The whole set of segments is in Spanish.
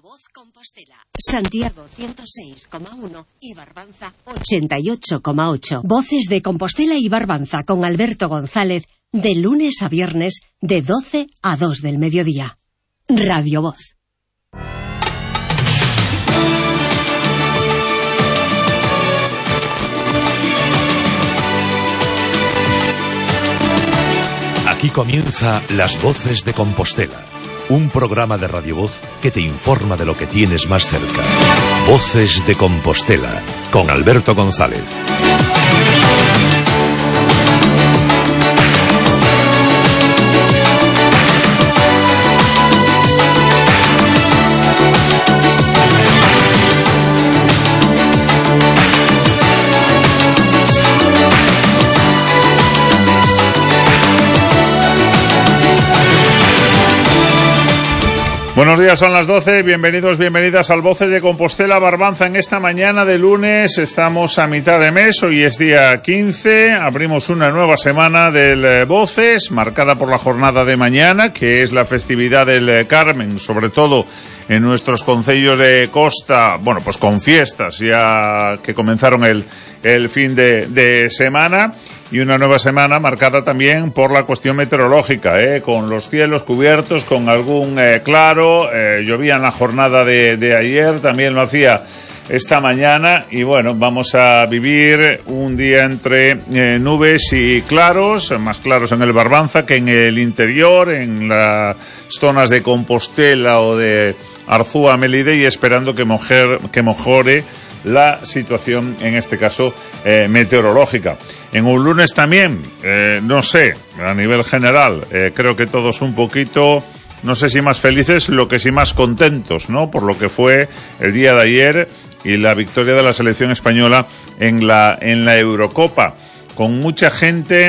Voz Compostela. Santiago 106,1 y Barbanza 88,8. Voces de Compostela y Barbanza con Alberto González de lunes a viernes de 12 a 2 del mediodía. Radio Voz. Aquí comienza Las Voces de Compostela, un programa de Radio Voz que te informa de lo que tienes más cerca. Voces de Compostela, con Alberto González. Buenos días, son las 12, bienvenidos, bienvenidas al Voces de Compostela Barbanza. En esta mañana de lunes estamos a mitad de mes, hoy es día 15, abrimos una nueva semana del Voces, marcada por la jornada de mañana, que es la festividad del Carmen, sobre todo en nuestros concellos de costa, bueno, pues con fiestas ya que comenzaron el fin de semana. Y una nueva semana marcada también por la cuestión meteorológica, con los cielos cubiertos, con algún claro, llovía en la jornada de ayer, también lo hacía esta mañana, y bueno, vamos a vivir un día entre nubes y claros, más claros en el Barbanza que en el interior, en las zonas de Compostela o de Arzúa, Melide, y esperando que mejore la situación, en este caso, meteorológica. En un lunes también, no sé, a nivel general, creo que todos un poquito, no sé si más felices, lo que sí más contentos, ¿no? Por lo que fue el día de ayer y la victoria de la selección española en la Eurocopa, con mucha gente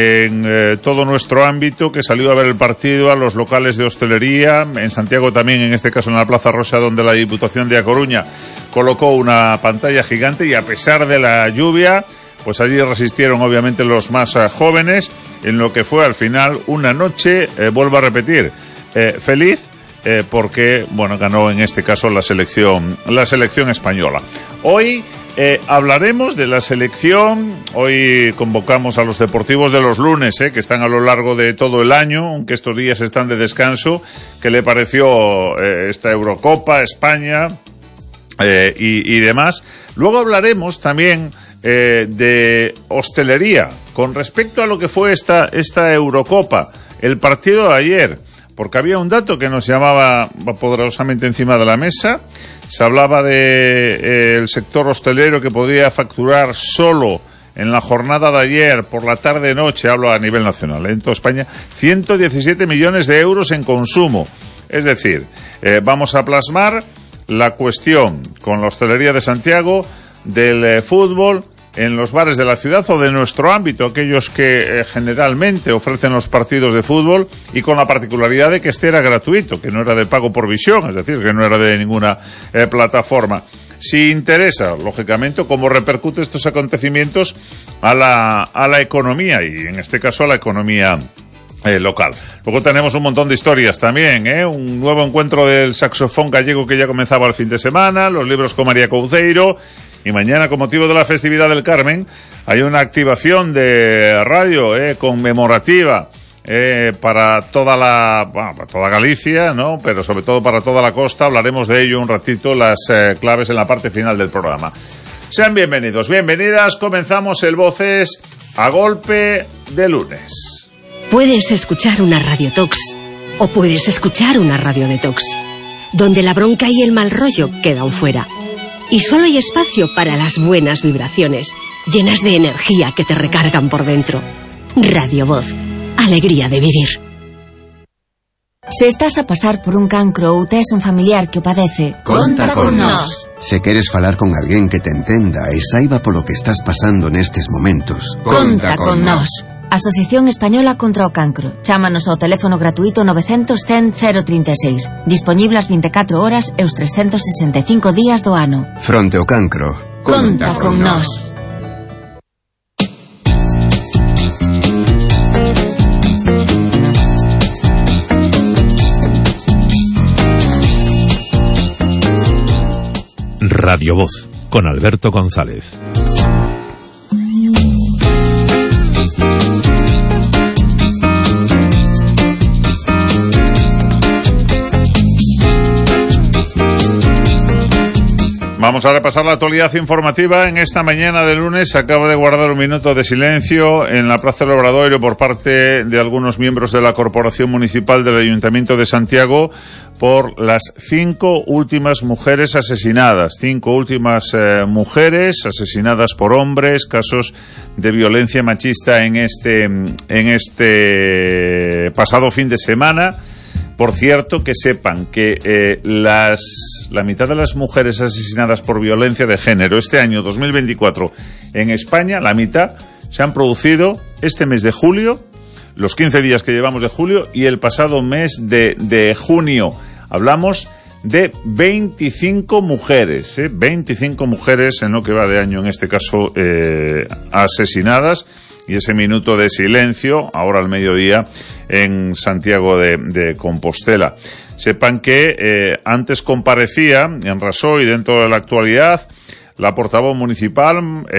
en todo nuestro ámbito que salió a ver el partido, a los locales de hostelería, en Santiago también, en este caso en la Plaza Rosa, donde la Diputación de A Coruña colocó una pantalla gigante, y a pesar de la lluvia, pues allí resistieron obviamente los más jóvenes, en lo que fue al final una noche, vuelvo a repetir, feliz, porque, bueno, ganó en este caso la selección española. Hoy hablaremos de la selección. Hoy convocamos a los deportivos de los lunes, que están a lo largo de todo el año, aunque estos días están de descanso. ¿Qué le pareció esta Eurocopa, España y demás? Luego hablaremos también de hostelería con respecto a lo que fue esta Eurocopa, el partido de ayer, porque había un dato que nos llamaba poderosamente encima de la mesa. Se hablaba de el sector hostelero, que podía facturar solo en la jornada de ayer, por la tarde-noche, hablo a nivel nacional, en toda España, 117 millones de euros en consumo. Es decir, vamos a plasmar la cuestión con la hostelería de Santiago, del fútbol, en los bares de la ciudad o de nuestro ámbito, aquellos que generalmente ofrecen los partidos de fútbol, y con la particularidad de que este era gratuito, que no era de pago por visión, es decir, que no era de ninguna plataforma. Si interesa, lógicamente, cómo repercute estos acontecimientos a la economía, y en este caso a la economía local. Luego tenemos un montón de historias también, un nuevo encuentro del saxofón gallego que ya comenzaba el fin de semana, los libros con María Couceiro. Y mañana, con motivo de la festividad del Carmen, hay una activación de radio conmemorativa para para toda Galicia, ¿no? Pero sobre todo para toda la costa. Hablaremos de ello un ratito, las claves en la parte final del programa. Sean bienvenidos, bienvenidas. Comenzamos el Voces a golpe de lunes. Puedes escuchar una Radio Tox o puedes escuchar una Radio Detox, donde la bronca y el mal rollo quedan fuera. Y solo hay espacio para las buenas vibraciones, llenas de energía que te recargan por dentro. Radio Voz, alegría de vivir. Se estás a pasar por un cancro ou tes un familiar que o padece, conta con nós. Se queres falar con alguén que te entenda e saiba polo que estás pasando nestes momentos, conta con nós. Asociación Española contra o Cancro. Chámanos ao teléfono gratuito 900 100 036. Dispoñible as 24 horas e os 365 días do ano. Fronte ao cancro, conta con nós. Radio Voz, con Alberto González. Vamos a repasar la actualidad informativa. En esta mañana de lunes se acaba de guardar un minuto de silencio en la Plaza del Obradoiro por parte de algunos miembros de la Corporación Municipal del Ayuntamiento de Santiago por las 5 últimas mujeres asesinadas. 5 últimas mujeres asesinadas por hombres, casos de violencia machista en este pasado fin de semana. Por cierto, que sepan que la mitad de las mujeres asesinadas por violencia de género este año 2024 en España, la mitad se han producido este mes de julio, los 15 días que llevamos de julio y el pasado mes de junio. Hablamos de 25 mujeres, 25 mujeres en lo que va de año, en este caso, asesinadas. Y ese minuto de silencio, ahora al mediodía, en Santiago de Compostela. Sepan que antes comparecía en Rasoy, dentro de la actualidad, la portavoz municipal,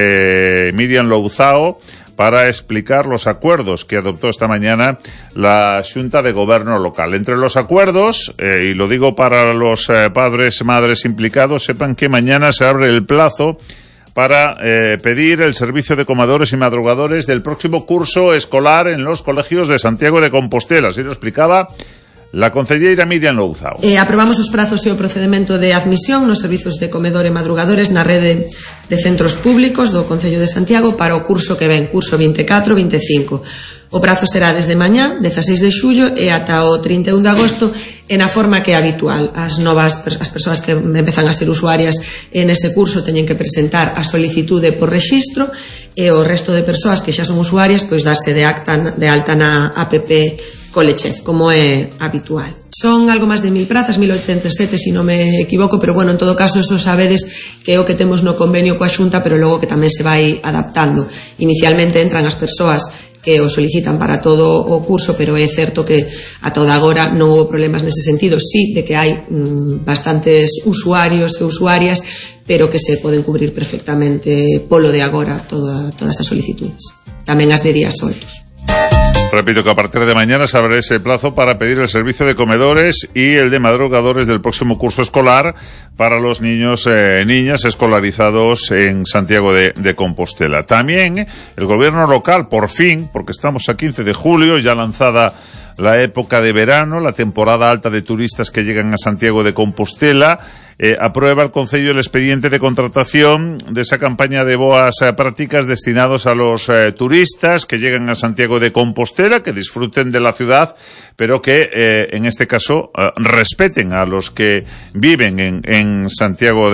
Miriam Louzao, para explicar los acuerdos que adoptó esta mañana la Xunta de Gobierno local. Entre los acuerdos, y lo digo para los padres, madres implicados, sepan que mañana se abre el plazo para pedir el servicio de comedores y madrugadores del próximo curso escolar en los colegios de Santiago de Compostela. Así lo explicaba la concelleira Miriam Louzao. Aprobamos os prazos e o procedimento de admisión nos servizos de comedor e madrugadores na rede de centros públicos do Concello de Santiago para o curso que ven, curso 24-25. O prazo será desde mañá, 16 de xullo, e ata o 31 de agosto, e na forma que é habitual. As persoas que empezan a ser usuarias nese curso teñen que presentar a solicitude por rexistro, e o resto de persoas que xa son usuarias, pois darse de alta na app Colechef, como é habitual. Son algo máis de 1000 prazas, 1087 se non me equivoco, pero bueno, en todo caso eso sabedes que é o que temos no convenio coa Xunta, pero logo que tamén se vai adaptando. Inicialmente entran as persoas que o solicitan para todo o curso, pero é certo que a toda agora non houve problemas nese sentido, sí, de que hai bastantes usuarios e usuarias, pero que se poden cubrir perfectamente polo de agora todas as solicitudes, tamén as de días soltos. Repito que a partir de mañana se abre ese plazo para pedir el servicio de comedores y el de madrugadores del próximo curso escolar para los niños y niñas escolarizados en Santiago de Compostela. También el gobierno local, por fin, porque estamos a 15 de julio, ya lanzada la época de verano, la temporada alta de turistas que llegan a Santiago de Compostela, aprueba el Concello el expediente de contratación de esa campaña de boas prácticas destinados a los turistas que llegan a Santiago de Compostela, que disfruten de la ciudad, pero que en este caso respeten a los que viven en Santiago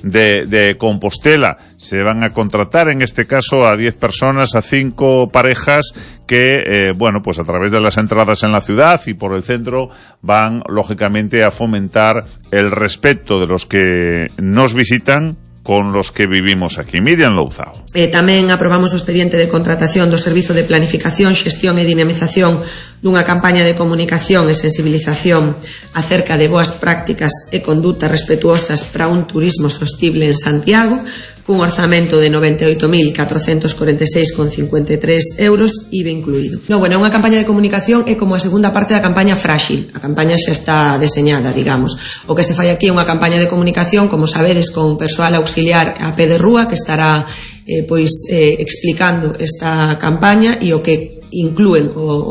de Compostela. Se van a contratar en este caso a 10 personas, a 5 parejas que, pues a través de las entradas en la ciudad y por el centro van lógicamente a fomentar el respeto de los que nos visitan con los que vivimos aquí. Miriam Louzao. Tamén aprobamos o expediente de contratación do Servizo de Planificación, Xestión e Dinamización dunha campaña de comunicación e sensibilización acerca de boas prácticas e condutas respetuosas para un turismo sostible en Santiago, cun orzamento de 98.446,53 euros, IVA incluído. É unha campaña de comunicación, é como a segunda parte da campaña Frágil. A campaña xa está deseñada, digamos. O que se fai aquí é unha campaña de comunicación, como sabedes, con persoal auxiliar a pé de rúa, que estará explicando esta campaña e o que inclúen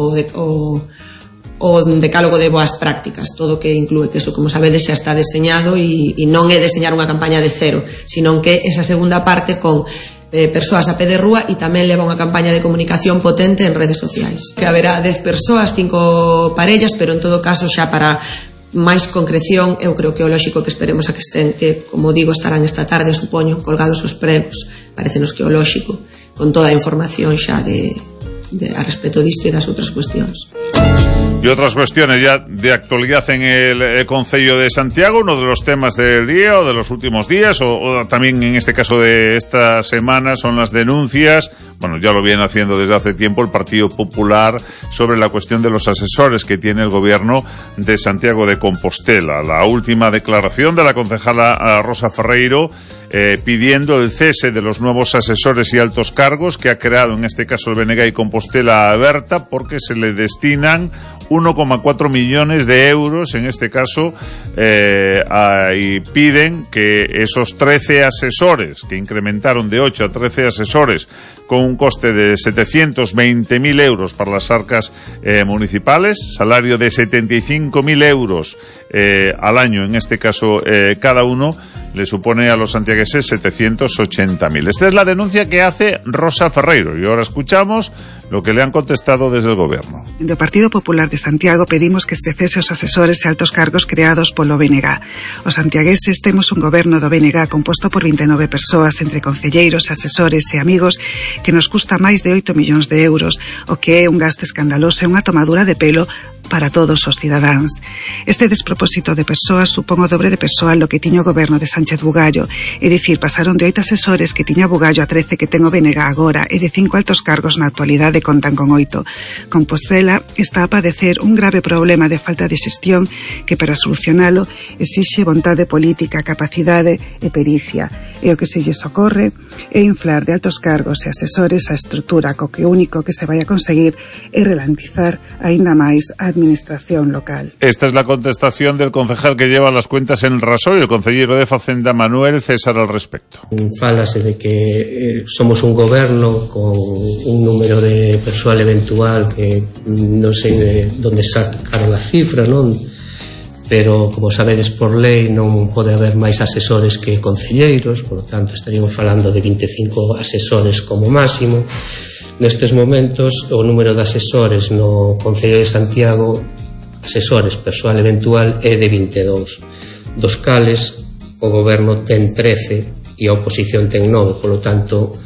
o decálogo de boas prácticas, todo o que inclúe, que eso, como sabedes, xa está deseñado e non é deseñar unha campaña de cero, sino que esa segunda parte con persoas a pé de rúa e tamén leva unha campaña de comunicación potente en redes sociais. Que haberá 10 persoas, 5 parellas, pero en todo caso xa para máis concreción, eu creo que o lóxico que esperemos a que estén, que como digo estarán esta tarde, supoño, colgados os pregos, parecenos que o lóxico, con toda a información xa a respecto disto e das outras cuestións. Y otras cuestiones ya de actualidad en el Concello de Santiago, uno de los temas del día o de los últimos días, o también en este caso de esta semana, son las denuncias, bueno, ya lo viene haciendo desde hace tiempo el Partido Popular, sobre la cuestión de los asesores que tiene el gobierno de Santiago de Compostela. La última declaración de la concejala Rosa Ferreiro pidiendo el cese de los nuevos asesores y altos cargos que ha creado en este caso el BNG y Compostela Aberta, porque se le destinan 1,4 millones de euros en este caso, y piden que esos 13 asesores que incrementaron de 8 a 13 asesores con un coste de 720.000 euros para las arcas municipales, salario de 75.000 euros al año en este caso cada uno, le supone a los santiagueses 780.000. Esta es la denuncia que hace Rosa Ferreiro y ahora escuchamos lo que le han contestado desde el Goberno. Do Partido Popular de Santiago pedimos que se cese os asesores e altos cargos creados polo BNG. Os santiagueses temos un goberno do BNG composto por 29 persoas entre concelleiros, asesores e amigos que nos custa máis de 8 millóns de euros, o que é un gasto escandaloso e unha tomadura de pelo para todos os cidadáns. Este despropósito de persoas supón o dobre de persoal do que tiña o goberno de Sánchez Bugallo, é dicir, pasaron de 8 asesores que tiña Bugallo a 13 que ten o BNG agora e de 5 altos cargos na actualidade contan con 8. Compostela está a padecer un grave problema de falta de xestión que para solucionalo exixe vontade política, capacidade e pericia. E o que se lles ocorre é inflar de altos cargos e asesores a estrutura co que único que se vai a conseguir é ralentizar aínda máis a administración local. Esta es la contestación del concejal que lleva las cuentas en Rasoy, el concejero de Facenda Manuel César al respecto. Fálase de que somos un goberno con un número de persoal eventual que non sei de onde sacaron a cifra, non? Pero, como sabedes, por lei non pode haber máis asesores que concelleiros, por lo tanto estaríamos falando de 25 asesores como máximo. Nestes momentos o número de asesores no Concello de Santiago, asesores persoal eventual, é de 22, dos cales o goberno ten 13 e a oposición ten 9, polo tanto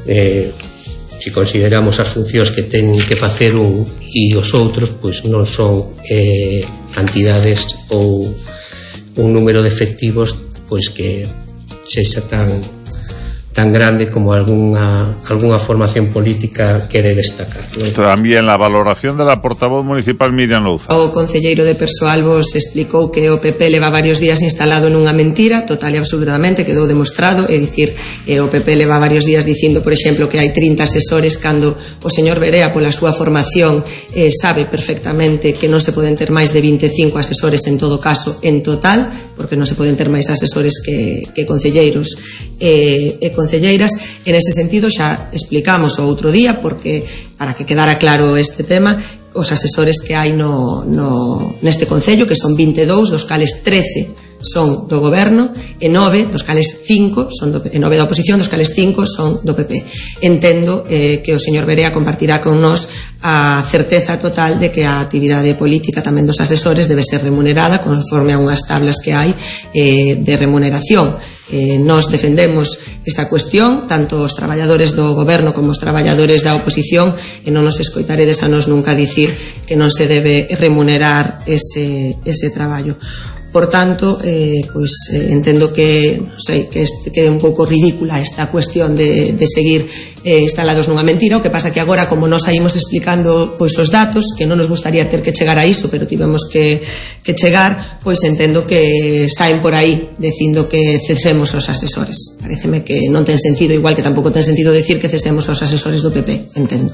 se consideramos as funcións que ten que facer un e os outros, pois non son cantidades ou un número de efectivos pois que sexa tan grande como alguna formación política quere destacar, ¿no? También la valoración de la portavoz municipal Miriam Louza. O concelleiro de persoal vos explicou que o PP leva varios días instalado nunha mentira total e absolutamente, quedou demostrado, é dicir, o PP leva varios días dicindo, por exemplo, que hai 30 asesores cando o señor Berea pola súa formación sabe perfectamente que non se poden ter máis de 25 asesores en todo caso en total, porque non se poden ter máis asesores que concelleiros e concelleiras. En ese sentido xa explicamos o outro día, porque para que quedara claro este tema, os asesores que hai neste concello, que son 22, dos cales 13 son do goberno e 9, dos cales 5 son e 9 da oposición, dos cales 5 son do PP. Entendo que o señor Berea compartirá con nós a certeza total de que a actividade política tamén dos asesores debe ser remunerada conforme a unhas tablas que hai de remuneración. Nós defendemos esa cuestión, tanto os traballadores do goberno como os traballadores da oposición, e non nos escoitaredes a nos nunca dicir que non se debe remunerar ese traballo. Por tanto, entendo que, non sei, que é un pouco ridícula esta cuestión de seguir instalados nunha mentira. O que pasa que agora, como nós saímos explicando pois os datos, que non nos gustaría ter que chegar a iso, pero tivemos que chegar, pois entendo que saen por aí dicindo que cesemos os asesores. Paréceme que non ten sentido, igual que tampouco ten sentido decir que cesemos os asesores do PP, entendo.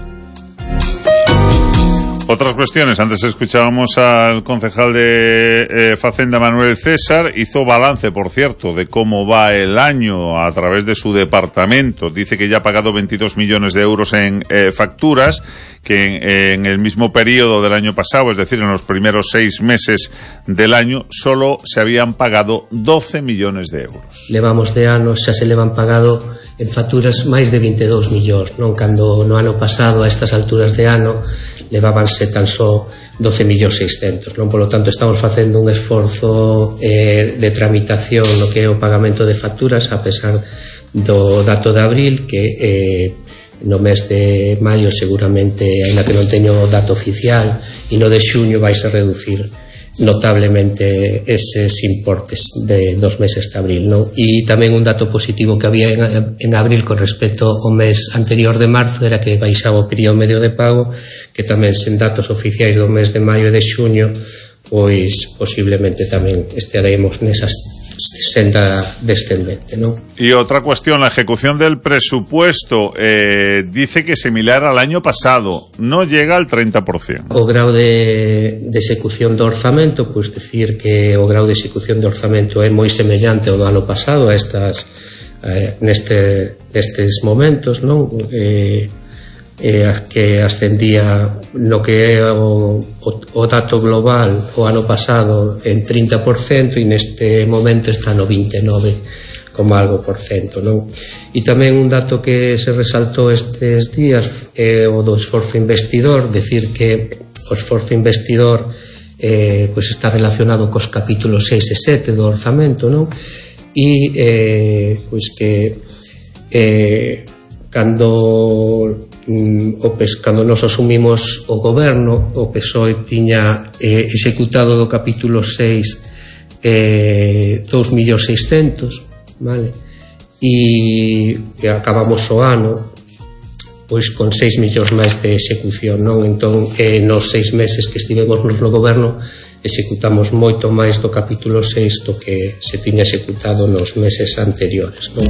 Otras cuestiones. Antes escuchábamos al concejal de Facenda, Manuel César. Hizo balance, por cierto, de cómo va el año a través de su departamento. Dice que ya ha pagado 22 millones de euros en facturas, que en el mismo periodo del año pasado, es decir, en los primeros 6 meses del año, solo se habían pagado 12 millones de euros. Levamos de anos, xa se levan pagado en facturas máis de 22 millóns, non? Cando no ano pasado, a estas alturas de ano, levábanse tan só 12.600.000, non? Polo tanto, estamos facendo un esforzo de tramitación no que é o pagamento de facturas, a pesar do dato de abril, que no mes de maio seguramente, aínda que non teño dato oficial, e no de xuño vais a reducir notablemente eses importes dos meses de abril, non? E tamén un dato positivo que había en abril con respecto ao mes anterior de marzo era que baixaba o período medio de pago, que tamén sen datos oficiais do mes de maio e de xuño, pois posiblemente tamén estaremos nesas senda descendente, ¿no? Y otra cuestión, la ejecución del presupuesto dice que similar al año pasado, no llega al 30%. O grau de execución do orzamento, pois decir que o grau de execución do orzamento é moi semellante ao do ano pasado a nestes momentos, non? Que ascendía no que é o dato global o ano pasado en 30% e neste momento está no 29,algo%, non? E tamén un dato que se resaltou estes días é o do esforzo investidor, decir que o esforzo investidor pois está relacionado cos capítulos 6 e 7 do orzamento, non? E pois que cando nos asumimos o goberno, o PSOE tiña executado do capítulo 6 2.600.000, vale? E acabamos o ano pois con 6 millóns máis de execución, non? Entón, nos 6 meses que estivemos no goberno executamos moito máis do capítulo 6 do que se tiña executado nos meses anteriores, non?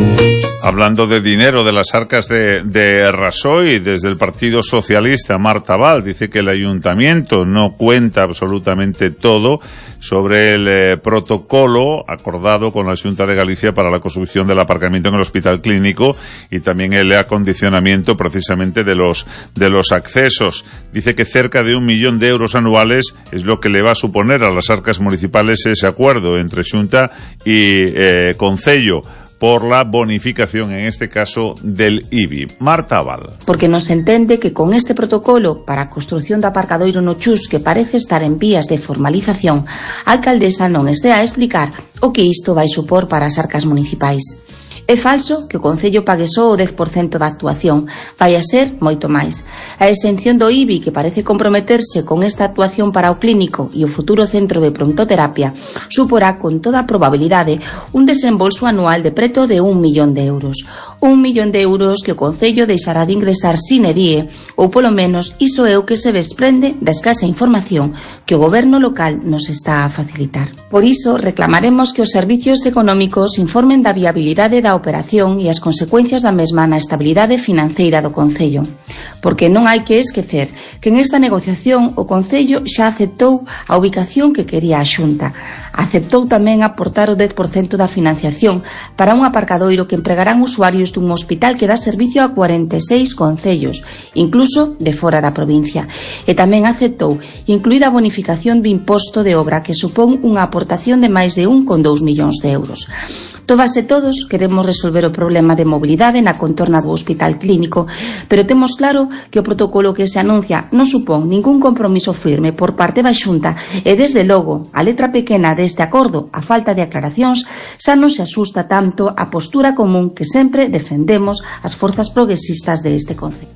Hablando de dinero de las arcas de Rajoy, desde el Partido Socialista, Marta Val dice que el ayuntamiento no cuenta absolutamente todo sobre el protocolo acordado con la Xunta de Galicia para la construcción del aparcamiento en el Hospital Clínico y también el acondicionamiento precisamente de los accesos. Dice que cerca de 1 millón de euros anuales es lo que le va a suponer a las arcas municipales ese acuerdo entre Xunta y Concello por la bonificación, en este caso, del IBI. Marta Abal. Porque nos entende que con este protocolo para a construción do aparcadoiro no Chus, que parece estar en vías de formalización, a alcaldesa non estea a explicar o que isto vai supor para as arcas municipais. É falso que o Concello pague só o 10% da actuación, vai a ser moito máis. A exención do IBI, que parece comprometerse con esta actuación para o clínico e o futuro centro de prontoterapia, suporá con toda a probabilidade un desembolso anual de preto de 1 millón de euros. 1 millón de euros que o Concello deixará de ingresar sine die, ou polo menos iso é o que se desprende da escasa información que o goberno local nos está a facilitar. Por iso reclamaremos que os servicios económicos informen da viabilidade da operación e as consecuencias da mesma na estabilidade financeira do Concello, porque non hai que esquecer que en esta negociación o Concello xa aceptou a ubicación que quería a Xunta. Aceptou tamén aportar o 10% da financiación para un aparcadoiro que empregarán usuarios dun hospital que dá servicio a 46 concellos, incluso de fora da provincia. E tamén aceptou incluir a bonificación do imposto de obra que supón unha aportación de máis de 1,2 millóns de euros. Todas e todos queremos resolver o problema de mobilidade na contorna do Hospital Clínico, pero temos claro que o protocolo que se anuncia non supón ningún compromiso firme por parte da Xunta e, desde logo, a letra pequena deste acordo, a falta de aclaracións, xa non se asusta tanto a postura común que sempre defendemos as forzas progresistas de este concello.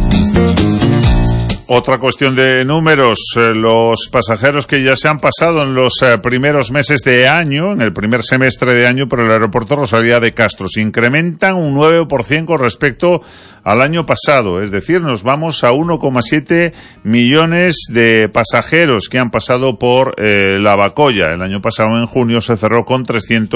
Otra cuestión de números, los pasajeros que ya se han pasado en los primeros meses de año, en el primer semestre de año por el aeropuerto Rosalía de Castro, se incrementan un 9% con respecto al año pasado, es decir, nos vamos a 1,7 millones de pasajeros que han pasado por Lavacolla. El año pasado, en junio, se cerró con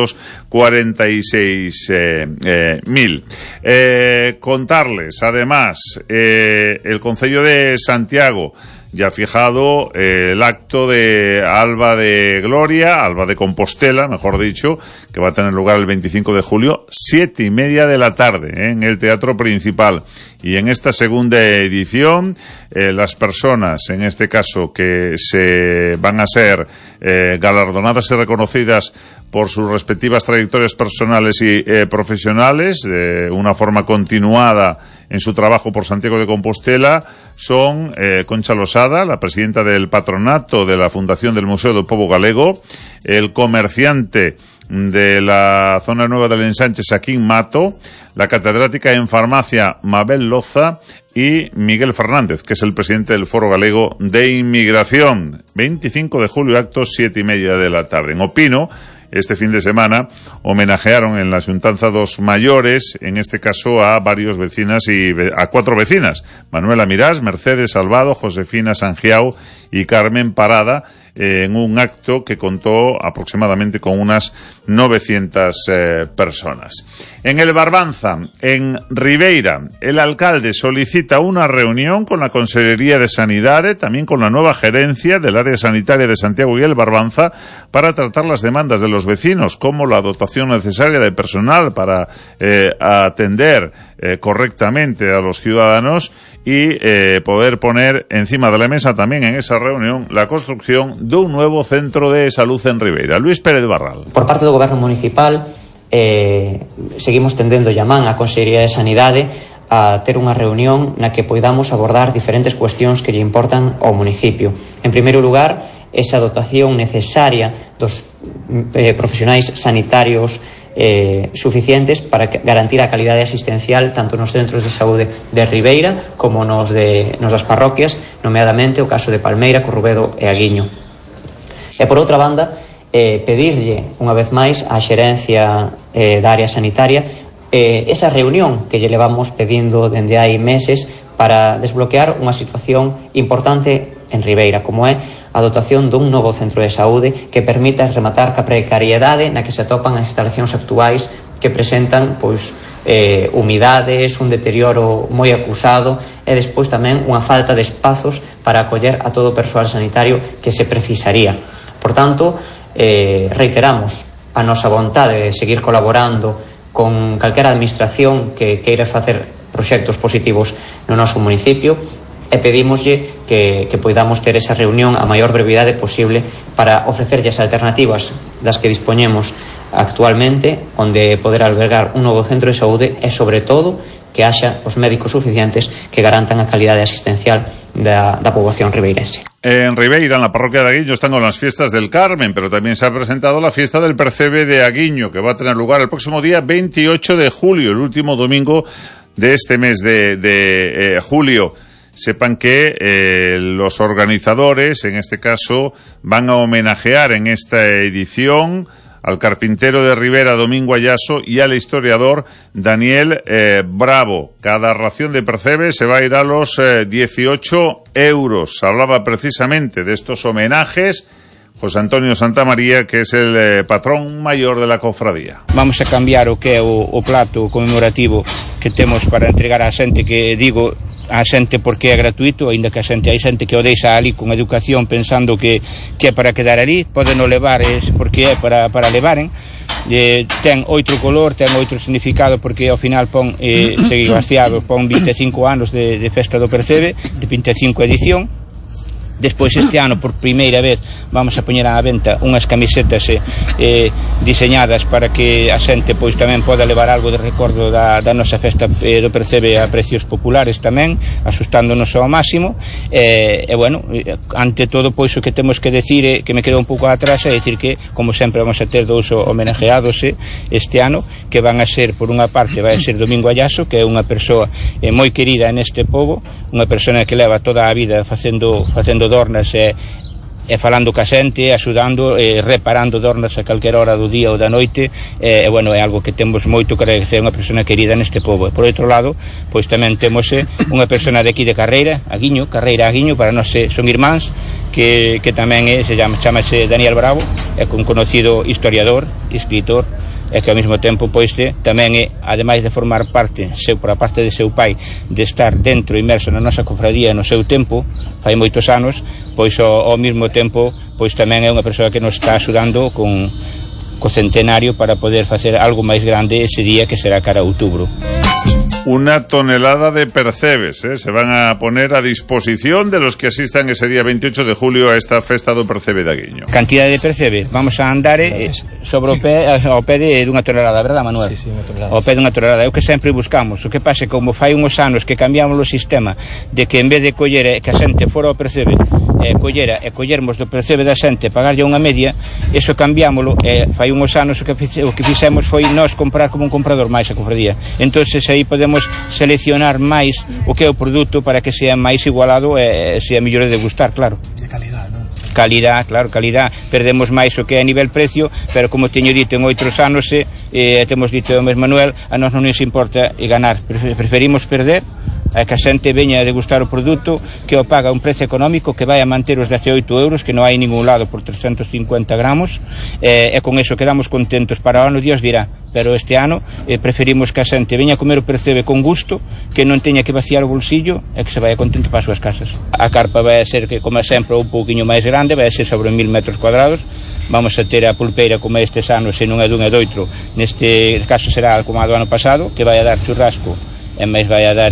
346.000. Contarles, además, el Concello de Santiago ya ha fijado el acto de Alba de Gloria, Alba de Compostela, mejor dicho, que va a tener lugar el 25 de julio, 7:30 de la tarde, en el Teatro Principal. Y en esta segunda edición, las personas, en este caso, que se van a ser galardonadas y reconocidas por sus respectivas trayectorias personales y profesionales, de una forma continuada en su trabajo por Santiago de Compostela, son Concha Losada, la presidenta del patronato de la Fundación del Museo do Pobo Galego, el comerciante de la zona nueva del Ensanche, Saquín Mato, la catedrática en farmacia Mabel Loza y Miguel Fernández, que es el presidente del Foro Galego de Inmigración. 25 de julio, actos 7:30 de la tarde. En Opino, este fin de semana, homenajearon en la Xuntanza dos mayores, en este caso a varios vecinas y a 4 vecinas, Manuela Mirás, Mercedes Salvado, Josefina Sangiao y Carmen Parada, en un acto que contó aproximadamente con unas 900 personas. En el Barbanza, en Ribeira, el alcalde solicita una reunión con la Consellería de Sanidade, también con la nueva gerencia del área sanitaria de Santiago y el Barbanza, para tratar las demandas de los vecinos, como la dotación necesaria de personal para atender correctamente a los ciudadanos y poder poner encima de la mesa también en esa reunión la construcción de un nuevo centro de salud en Ribeira. Luis Pérez Barral. Por parte do Goberno Municipal seguimos tendendo llamán á Consellería de Sanidade a ter unha reunión na que poidamos abordar diferentes cuestións que lle importan ao municipio. En primeiro lugar, esa dotación necesaria dos profesionais sanitarios suficientes para garantir a calidade asistencial tanto nos centros de saúde de Ribeira como nos das parroquias, nomeadamente o caso de Palmeira, Corrubedo e Aguiño. E por outra banda, pedirlle unha vez máis á xerencia da área sanitaria esa reunión que lle levamos pedindo dende hai meses para desbloquear unha situación importante en Ribeira, como é a dotación dun novo centro de saúde que permita rematar ca precariedade na que se atopan as instalacións actuais que presentan humidades, un deterioro moi acusado e despois tamén unha falta de espazos para acoller a todo o persoal sanitario que se precisaría. Por tanto, reiteramos a nosa vontade de seguir colaborando con calquera administración que queira facer proxectos positivos no noso municipio e pedímoslle que poidamos ter esa reunión a maior brevidade posible para ofrecerlle as alternativas das que dispoñemos actualmente, onde poder albergar un novo centro de saúde e, sobre todo, que haxa os médicos suficientes que garantan a calidade asistencial da poboación ribeirense. En Ribeira, en la parroquia de Aguiño, están con las fiestas del Carmen, pero también se ha presentado la fiesta del Percebe de Aguiño, que va a tener lugar el próximo día 28 de julio, el último domingo de este mes de julio. Sepan que los organizadores, en este caso, van a homenajear en esta edición al carpintero de Ribera, Domingo Ayaso, y al historiador Daniel Bravo. Cada ración de percebe se va a ir a los 18 euros. Hablaba precisamente de estos homenajes José Antonio Santamaría, que es el patrón mayor de la cofradía. Vamos a cambiar o que é o plato conmemorativo que temos para entregar á xente, que digo a xente porque é gratuito, aínda que a xente hai xente que o deixa ali con educación pensando que é para quedar ali, poden o levar porque é para levaren. Ten outro color, ten outro significado, porque ao final pon seguiu vaciado, pon 25 anos de festa do Percebe, de 25 edición. Despois este ano, por primeira vez, vamos a poñer á venta unhas camisetas diseñadas para que a xente pois tamén poda levar algo de recordo da nosa festa do Percebe a precios populares tamén, asustándonos ao máximo. Bueno, ante todo, pois o que temos que decir, que me quedou un pouco atrás, é dicir que, como sempre, vamos a ter dous homenajeados este ano, que van a ser, por unha parte, vai a ser Domingo Ayaso, que é unha persoa moi querida neste pobo, unha persona que leva toda a vida facendo dornas e falando ca xente, axudando, reparando dornas a calquera hora do día ou da noite, bueno, é algo que temos moito que agradecer, unha persona querida neste pobo. E por outro lado, pois tamén temos unha persona de aquí de Carreira Aguiño, para nós son irmáns, que tamén chamase Daniel Bravo, é un conocido historiador, escritor, e que ao mesmo tempo pois tamén é, ademais de formar parte por a parte de seu pai, de estar dentro inmerso na nosa cofradía no seu tempo, fai moitos anos, pois ao mesmo tempo pois tamén é unha persoa que nos está axudando con centenario para poder facer algo máis grande ese día, que será cara a outubro. 1 tonelada de percebes se van a poner a disposición de los que asistan ese día 28 de julio a esta festa do Percebe de Aguiño. Cantidade de percebe, vamos a andar sobre o pé dunha tonelada, verdad, Manuel? Sí, unha tonelada. O pé dunha tonelada, é o que sempre buscamos. O que pasa é como fai uns anos que cambiamos o sistema de que en vez de coller que a xente fora ao percebe, collermos do percebe da xente, pagarlle unha media, eso cambiámoslo, fai uns anos o que fixemos foi nós comprar como un comprador máis a cofradía. Entonces aí podemos seleccionar máis o que é o produto para que sea máis igualado e sea mellor de gustar, claro. De calidad, non? Calidad, perdemos máis o que é a nivel precio, pero como teño dito en outros anos, temos dito o mesmo Manuel, a nós non nos importa ganar, preferimos perder a que a xente veña a degustar o produto, que o paga un prezo económico, que vai a manter os 18 euros, que non hai ningún lado por 350 gramos, e con eso quedamos contentos. Para o ano Dios dirá, pero este ano preferimos que a xente veña a comer o percebe con gusto, que non teña que vaciar o bolsillo e que se vaya contento para as súas casas. A carpa vai a ser, que como sempre, un pouquiño máis grande, vai a ser sobre 1000 metros cuadrados. Vamos a ter a pulpeira como estes anos, se non é dun e doitro, neste caso será como a do ano pasado, que vai a dar churrasco e máis vai a dar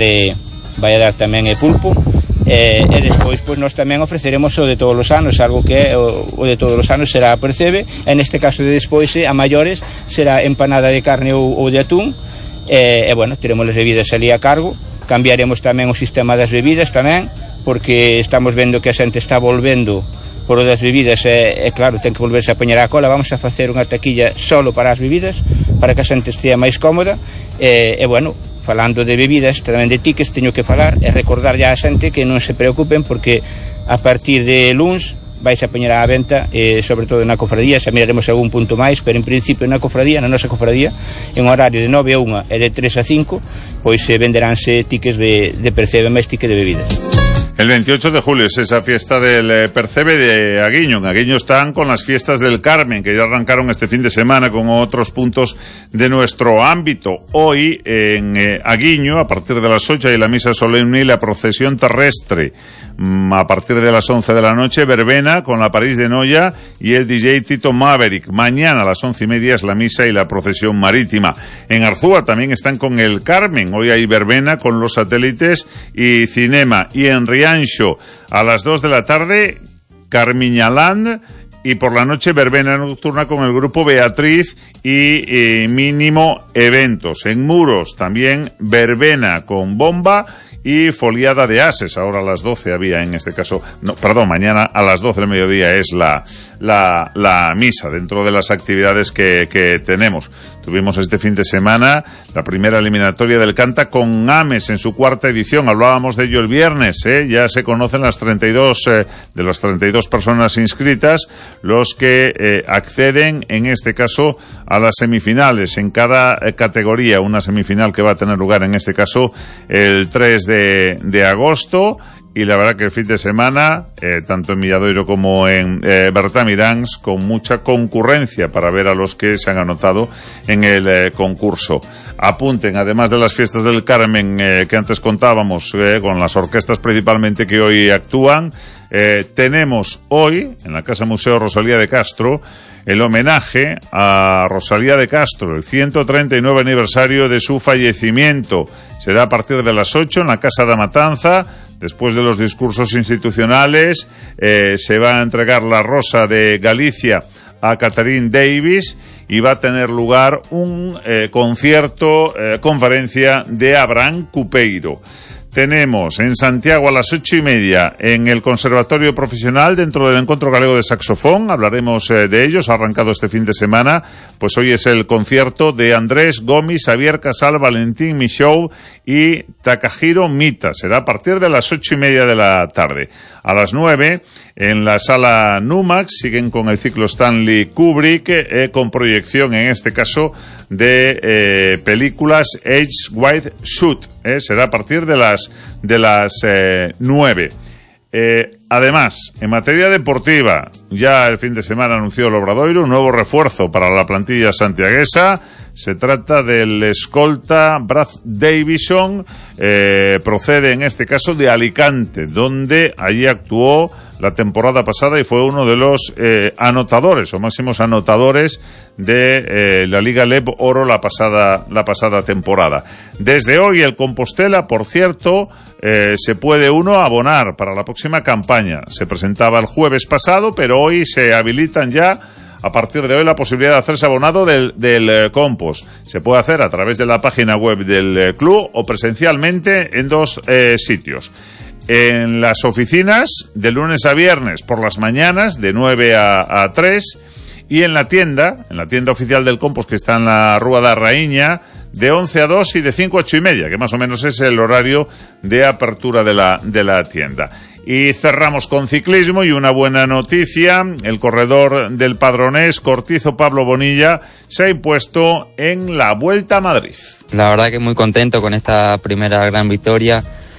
tamén pulpo, e despois pois nós tamén ofreceremos o de todos os anos, algo que o de todos os anos será a percebe, e neste caso de despois a maiores será empanada de carne ou de atún, e bueno, teremos as bebidas ali a cargo. Cambiaremos tamén o sistema das bebidas tamén, porque estamos vendo que a xente está volvendo por o das bebidas, e claro, ten que volverse a poñer a cola. Vamos a facer unha taquilla solo para as bebidas, para que a xente estea máis cómoda, e bueno, falando de bebidas, tamén de tickets, teño que falar e recordar ya a xente que non se preocupen, porque a partir de luns vais a poñer á venta, sobre todo na cofradía, xa miraremos algún punto máis, pero en principio na cofradía, na nosa cofradía, en horario de 9 a 1 e de 3 a 5, pois venderánse tickets de percebe máis tickets de bebidas. El 28 de julio es esa fiesta del Percebe de Aguiño. En Aguiño están con las fiestas del Carmen, que ya arrancaron este fin de semana con otros puntos de nuestro ámbito. Hoy en Aguiño, a partir de las 8 hay la misa solemne y la procesión terrestre. A partir de las 11 de la noche, verbena con la París de Noia y el DJ Tito Maverick. Mañana a las 11:30 es la misa y la procesión marítima. En Arzúa también están con el Carmen. Hoy hay verbena con los satélites y cinema. Y en Rianxo a las 2 de la tarde, Carmiñaland. Y por la noche, verbena nocturna con el grupo Beatriz y Mínimo Eventos. En Muros también verbena con bomba y foliada de ases. Ahora a las 12 había, en este caso, mañana a las 12 del mediodía es la misa dentro de las actividades que tenemos. Tuvimos este fin de semana la primera eliminatoria del Canta con Ames en su 4ª edición. Hablábamos de ello el viernes, ya se conocen las 32 de las 32 personas inscritas, los que acceden en este caso a las semifinales en cada categoría. Una semifinal que va a tener lugar en este caso el 3 de agosto. Y la verdad que el fin de semana, tanto en Milladoiro como en Bertamiráns, con mucha concurrencia para ver a los que se han anotado en el concurso. Apunten, además de las fiestas del Carmen que antes contábamos, con las orquestas principalmente que hoy actúan, tenemos hoy, en la Casa Museo Rosalía de Castro, el homenaje a Rosalía de Castro, el 139 aniversario de su fallecimiento. Será a partir de las 8 en la Casa da Matanza. Después de los discursos institucionales, se va a entregar la Rosa de Galicia a Catherine Davis y va a tener lugar un concierto, conferencia de Abraham Cupeiro. Tenemos en Santiago a las 8:30 en el Conservatorio Profesional, dentro del Encuentro Galego de Saxofón. Hablaremos de ellos. Ha arrancado este fin de semana. Pues hoy es el concierto de Andrés Gómez, Xavier Casal, Valentín Michou y Takahiro Mita. Será a partir de las 8:30 de la tarde. A las 9, en la Sala Numax, siguen con el ciclo Stanley Kubrick, con proyección, en este caso, de películas Edge White Shoot. Será a partir de las 9. Además, en materia deportiva, ya el fin de semana anunció el Obradoiro un nuevo refuerzo para la plantilla santiaguesa. Se trata del escolta Brad Davison, procede en este caso de Alicante, donde allí actuó la temporada pasada y fue uno de los anotadores o máximos anotadores de la Liga LEB Oro la pasada temporada. Desde hoy el Compostela, por cierto, se puede uno abonar para la próxima campaña. Se presentaba el jueves pasado, pero hoy se habilitan ya, a partir de hoy, la posibilidad de hacerse abonado del compost. Se puede hacer a través de la página web del club o presencialmente en 2 sitios. En las oficinas, de lunes a viernes por las mañanas, de 9 a 3, y en la tienda oficial del compost, que está en la Rúa da Raíña, de 11 a 2 y de 5 a 8:30, que más o menos es el horario de apertura de la tienda. Y cerramos con ciclismo y una buena noticia. El corredor del Padronés, Cortizo Pablo Bonilla, se ha impuesto en la Vuelta a Madrid. La verdad que muy contento con esta primera gran victoria.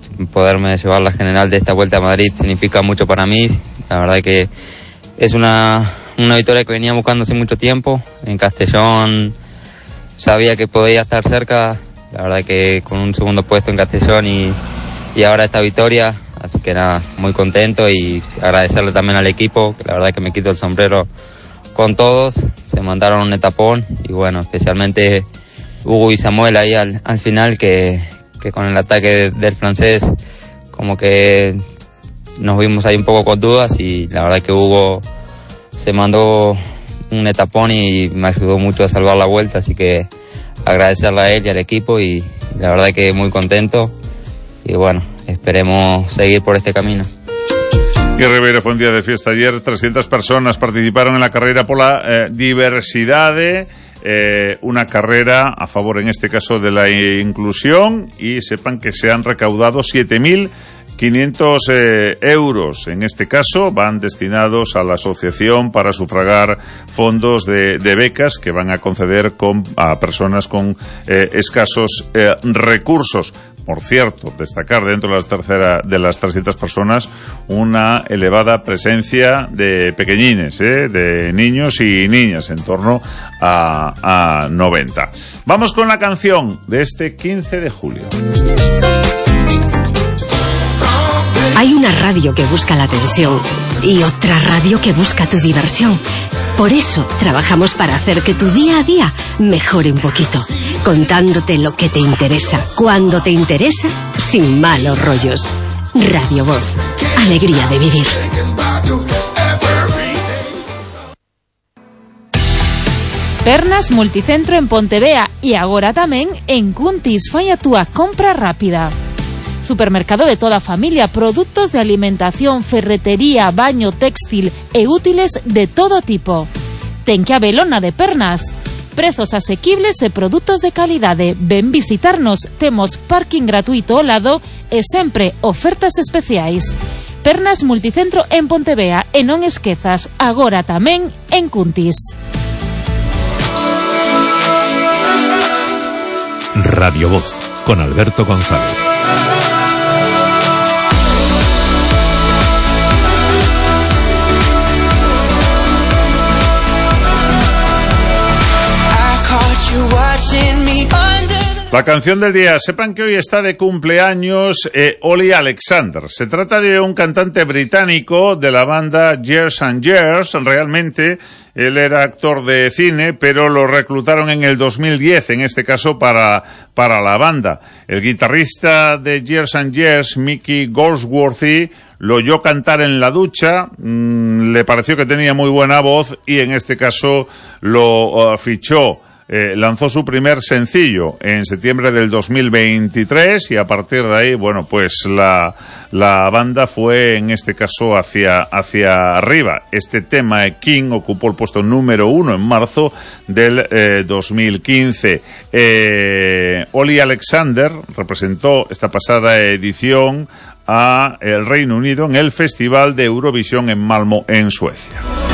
poderme llevar la general de esta Vuelta a Madrid significa mucho para mí. La verdad que es una victoria que venía buscando hace mucho tiempo. En Castellón sabía que podía estar cerca, la verdad que con un segundo puesto en Castellón y ahora esta victoria, así que nada, muy contento y agradecerle también al equipo, que la verdad que me quito el sombrero con todos, se mandaron un etapón y bueno, especialmente Hugo y Samuel ahí al final que con el ataque del francés como que nos vimos ahí un poco con dudas y la verdad que Hugo se mandó un etapón y me ayudó mucho a salvar la vuelta, así que agradecerle a él y al equipo y la verdad que muy contento y bueno, esperemos seguir por este camino. Y Ribeira fue un día de fiesta ayer, 300 personas participaron en la carrera por la diversidad, una carrera a favor en este caso de la inclusión, y sepan que se han recaudado 7.500 euros. En este caso van destinados a la asociación para sufragar fondos de becas que van a conceder a personas con escasos recursos. Por cierto, destacar dentro de las 300 personas una elevada presencia de pequeñines, de niños y niñas, en torno a 90. Vamos con la canción de este 15 de julio. Hay una radio que busca la atención y otra radio que busca tu diversión. Por eso trabajamos para hacer que tu día a día mejore un poquito, contándote lo que te interesa, cuando te interesa, sin malos rollos. Radio Voz, alegría de vivir. Pernas Multicentro en Pontevea y agora tamén en Cuntis. Fai a túa compra rápida. Supermercado de toda familia, productos de alimentación, ferretería, baño, textil e útiles de todo tipo. Ten que a Belona de Pernas. Prezos asequibles e produtos de calidade. Ven visitarnos, temos parking gratuito ao lado e sempre ofertas especiais. Pernas Multicentro en Pontevea e non esquezas, agora tamén en Cuntis. Radio Voz, con Alberto González. La canción del día. Sepan que hoy está de cumpleaños Olly Alexander. Se trata de un cantante británico de la banda Years and Years. Realmente él era actor de cine, pero lo reclutaron en el 2010, en este caso para la banda. El guitarrista de Years and Years, Mickey Goldsworthy, lo oyó cantar en la ducha, le pareció que tenía muy buena voz y en este caso lo fichó. Lanzó su primer sencillo en septiembre del 2023 y a partir de ahí, bueno, pues la banda fue en este caso hacia arriba. Este tema, King, ocupó el puesto número 1 en marzo del 2015. Olly Alexander representó esta pasada edición a el Reino Unido en el Festival de Eurovisión en Malmö, en Suecia.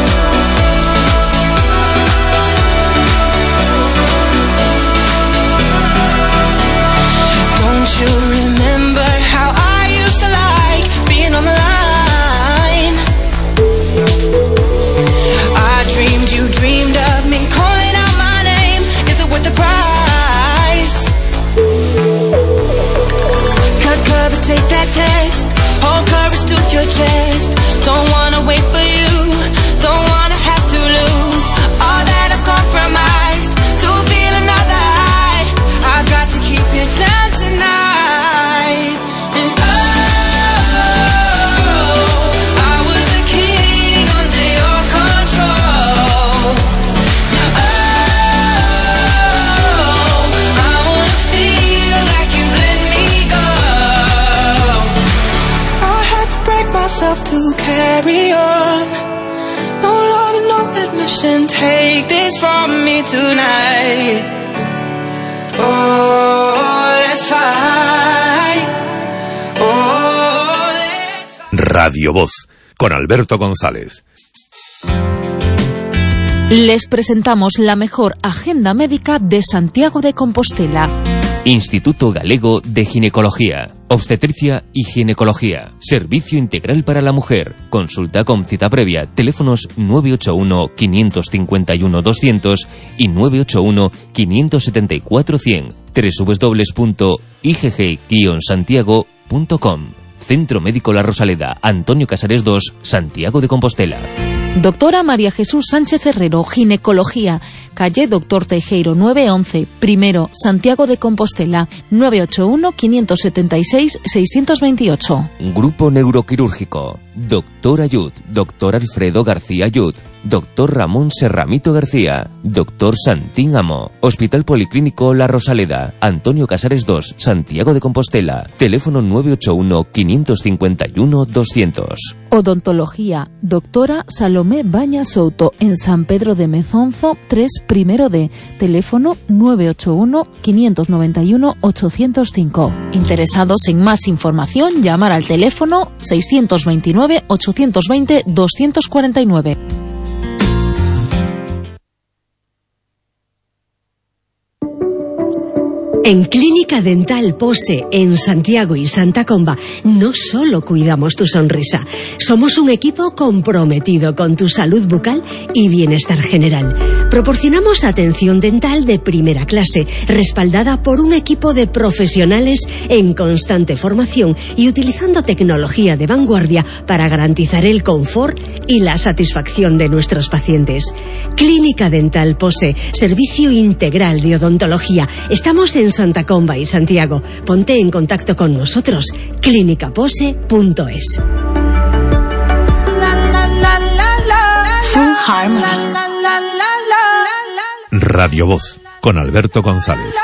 To carry on, no love and no admission. Take this from me tonight. Oh, let's fight. Oh, let's fight. Radio Voz, con Alberto González. Les presentamos la mejor agenda médica de Santiago de Compostela. Instituto Galego de Ginecología. obstetricia y ginecología. Servicio integral para la mujer. Consulta con cita previa. Teléfonos 981-551-200 y 981-574-100. www.igg-santiago.com. Centro Médico La Rosaleda, Antonio Casares 2, Santiago de Compostela. Doctora María Jesús Sánchez Herrero, ginecología, calle Doctor Teijeiro 911, primero, Santiago de Compostela, 981-576-628. Grupo Neuroquirúrgico, Doctor Ayud, Doctor Alfredo García Ayud, Doctor Ramón Serramito García, Doctor Santín Amo, Hospital Policlínico La Rosaleda, Antonio Casares 2, Santiago de Compostela, teléfono 981-551-200. Odontología, doctora Salomé Baña Souto, en San Pedro de Mezonzo, 3 primero D, teléfono 981-591-805. Interesados en más información, llamar al teléfono 629-820-249. En Clínica Dental Pose, en Santiago y Santa Comba, no solo cuidamos tu sonrisa, somos un equipo comprometido con tu salud bucal y bienestar general. Proporcionamos atención dental de primera clase, respaldada por un equipo de profesionales en constante formación y utilizando tecnología de vanguardia para garantizar el confort y la satisfacción de nuestros pacientes. Clínica Dental Pose, servicio integral de odontología. Estamos en Santa Comba y Santiago. Ponte en contacto con nosotros. clinicapose.es. Radio Voz, con Alberto González.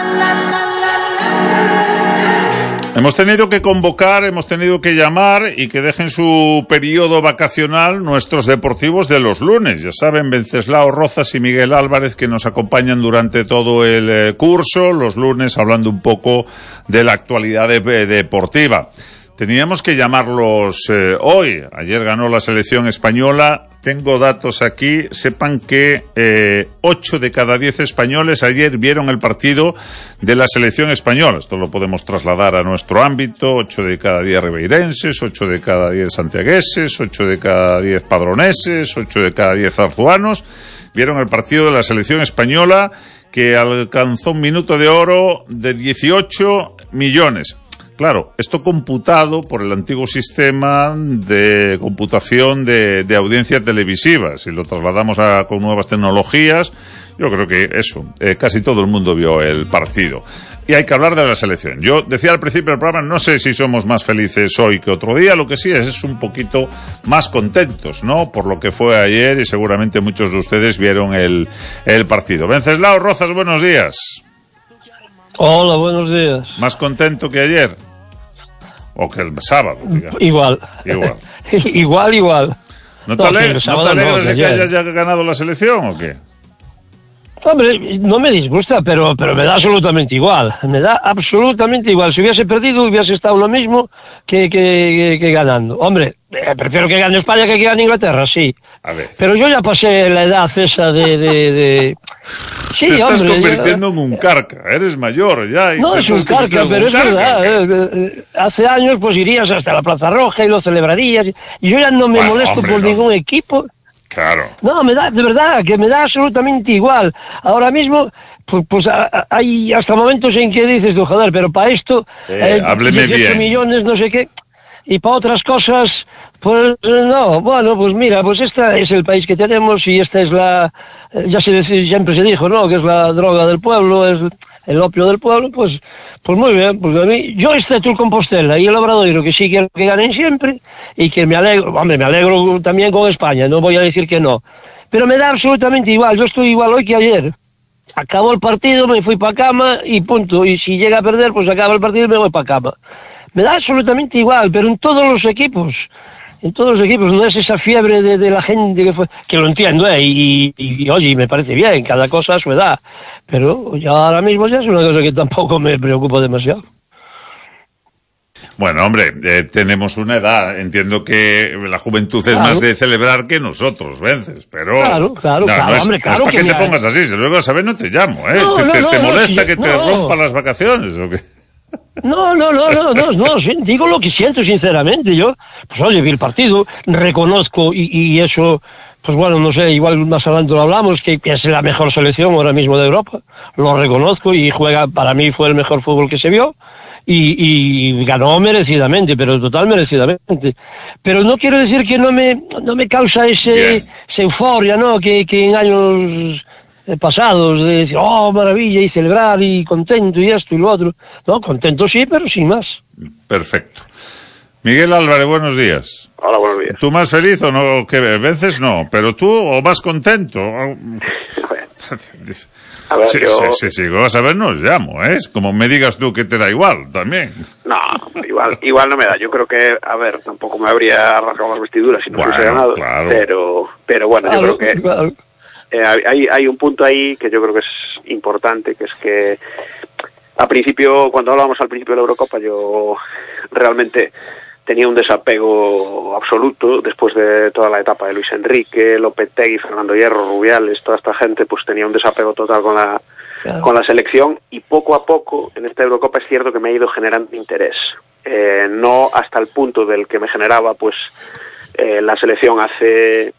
Hemos tenido que convocar, hemos tenido que llamar y que dejen su periodo vacacional nuestros deportivos de los lunes. Ya saben, Venceslao Rozas y Miguel Álvarez, que nos acompañan durante todo el curso, los lunes hablando un poco de la actualidad deportiva. Teníamos que llamarlos hoy. Ayer ganó la selección española. Tengo datos aquí. Sepan que 8 de cada 10 españoles ayer vieron el partido de la selección española. Esto lo podemos trasladar a nuestro ámbito. 8 de cada 10 ribeirenses, 8 de cada 10 santiagueses, 8 de cada 10 padroneses, 8 de cada 10 arzuanos. Vieron el partido de la selección española, que alcanzó un minuto de oro de 18 millones. Claro, esto computado por el antiguo sistema de computación de audiencias televisivas. Si lo trasladamos con nuevas tecnologías, yo creo que eso, casi todo el mundo vio el partido. Y hay que hablar de la selección. Yo decía al principio del programa, no sé si somos más felices hoy que otro día, lo que sí es un poquito más contentos, ¿no? Por lo que fue ayer, y seguramente muchos de ustedes vieron el partido. Venceslao Rozas, buenos días. Hola, buenos días. ¿Más contento que ayer? ¿O que el sábado? Digamos. Igual. Igual. ¿No te alegras de que haya ganado la selección o qué? Hombre, no me disgusta, pero me da absolutamente igual. Me da absolutamente igual. Si hubiese perdido, hubiese estado lo mismo que ganando. Hombre, prefiero que gane España que gane Inglaterra, sí. A ver. Pero yo ya pasé la edad esa de... Sí, te estás hombre, convirtiendo en un carca, eres mayor ya. No es un carca, pero es verdad. Hace años pues irías hasta la Plaza Roja y lo celebrarías. Y yo ya no me molesto por ningún equipo. Claro. No, de verdad, que me da absolutamente igual. Ahora mismo, pues hay hasta momentos en que dices, joder, pero para esto, hábleme 18 bien. millones, no sé qué, y para otras cosas, pues no, bueno, pues mira, pues esta es el país que tenemos y esta es siempre se dijo, ¿no?, que es la droga del pueblo, es el opio del pueblo, pues muy bien, porque a mí, yo el Compostela y el Obradoiro, que sí quiero que ganen siempre, y que me alegro también con España, no voy a decir que no, pero me da absolutamente igual, yo estoy igual hoy que ayer. Acabó el partido, me fui para cama y punto, y si llega a perder, pues acaba el partido y me voy para cama. Me da absolutamente igual, pero en todos los equipos, no es esa fiebre de la gente que lo entiendo, y oye, me parece bien, cada cosa a su edad, pero ya ahora mismo ya es una cosa que tampoco me preocupa demasiado. Bueno, hombre, tenemos una edad, entiendo que la juventud es más de celebrar que nosotros, Vences, pero... Claro, hombre, claro. No es para que te pongas así, si luego a saber no te llamo, ¿eh? ¿Te molesta que te rompa las vacaciones o qué? No, sí, digo lo que siento sinceramente. Yo, pues oye, vi el partido, reconozco y eso, pues bueno, no sé, igual más adelante lo hablamos, que es la mejor selección ahora mismo de Europa, lo reconozco y juega, para mí fue el mejor fútbol que se vio y ganó merecidamente, pero total merecidamente. Pero no quiero decir que no me causa esa euforia, ¿no? Que en años pasados, de decir, oh, maravilla, y celebrar, y contento, y esto y lo otro. No, contento sí, pero sin más. Perfecto. Miguel Álvarez, buenos días. Hola, buenos días. ¿Tú más feliz o no? Que vences no, pero tú o más contento. A ver, si vas a ver, nos llamo, ¿eh? Como me digas tú que te da igual, también. No, igual no me da. Yo creo que, a ver, tampoco me habría rasgado las vestiduras si no hubiese ganado. Claro. Pero bueno, yo creo que hay un punto ahí que yo creo que es importante, que es que cuando hablábamos al principio de la Eurocopa, yo realmente tenía un desapego absoluto después de toda la etapa de Luis Enrique, Lopetegui, Fernando Hierro, Rubiales, toda esta gente, pues tenía un desapego total con la selección, y poco a poco en esta Eurocopa es cierto que me ha ido generando interés, no hasta el punto del que me generaba pues la selección hace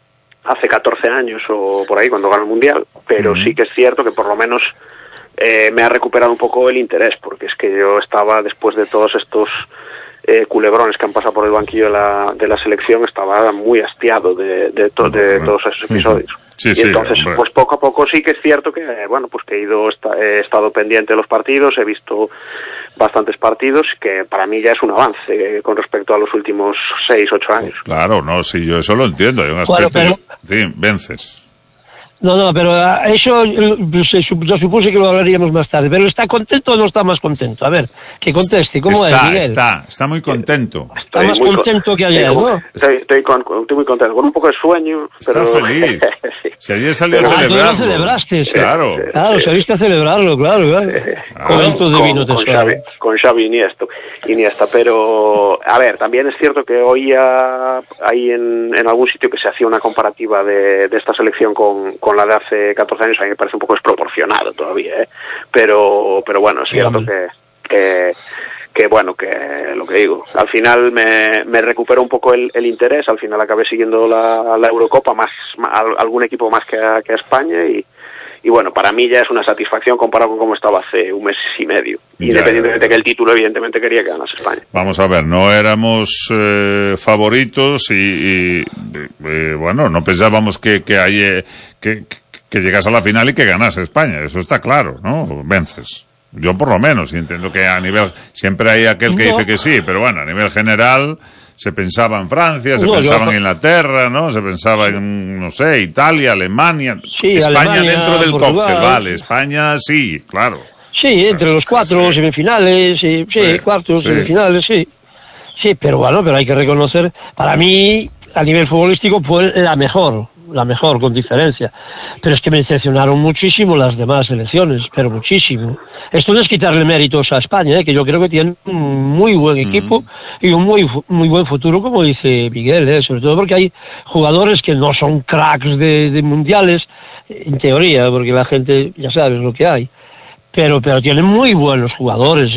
14 años o por ahí cuando ganó el Mundial, pero sí que es cierto que por lo menos me ha recuperado un poco el interés, porque es que yo estaba, después de todos estos culebrones que han pasado por el banquillo de la selección, estaba muy hastiado de todos esos episodios. Sí, y entonces, pues poco a poco sí que es cierto que, bueno, pues que he estado pendiente de los partidos, he visto bastantes partidos, que para mí ya es un avance con respecto a los últimos 6-8 años. Claro, no, sí, yo eso lo entiendo. Hay un aspecto... Sí, vences. No, pero eso yo supuse que lo hablaríamos más tarde. ¿Pero está contento o no está más contento? A ver, que conteste. ¿Cómo es, Miguel? Está muy contento. Está más contento que ayer, ¿no? Estoy muy contento, con un poco de sueño. Está feliz. Sí. Si ayer salió a celebrarlo. Tú lo celebraste. Claro, saliste a celebrarlo, claro. Con divino con Xavi Iniesta. Pero, a ver, también es cierto que oía ahí en algún sitio que se hacía una comparativa de esta selección con la de hace 14 años. A mí me parece un poco desproporcionado todavía, pero bueno, es cierto que bueno, que lo que digo, al final me recuperó un poco el interés. Al final acabé siguiendo la Eurocopa, algún equipo más que a España, y bueno, para mí ya es una satisfacción comparado con cómo estaba hace un mes y medio, independientemente que el título evidentemente quería que ganase España. Vamos a ver, no éramos favoritos y bueno, no pensábamos que llegase a la final y que ganase España, eso está claro, ¿no? Vences. Yo por lo menos, y entiendo que a nivel, siempre hay aquel que dice que sí, pero bueno, a nivel general se pensaba en Francia, se pensaba en Inglaterra, ¿no? Se pensaba en, no sé, Italia, Alemania, España Alemania, dentro del Portugal. Cóctel, vale, España sí, claro. Sí, entre los cuatro, semifinales, cuartos, semifinales, sí, pero bueno, pero hay que reconocer, para mí, a nivel futbolístico fue la mejor con diferencia, pero es que me decepcionaron muchísimo las demás selecciones, pero muchísimo. Esto no es quitarle méritos a España, que yo creo que tiene un muy buen equipo y un muy buen futuro, como dice Miguel, sobre todo porque hay jugadores que no son cracks de mundiales, en teoría, porque la gente ya sabe lo que hay, pero tienen muy buenos jugadores,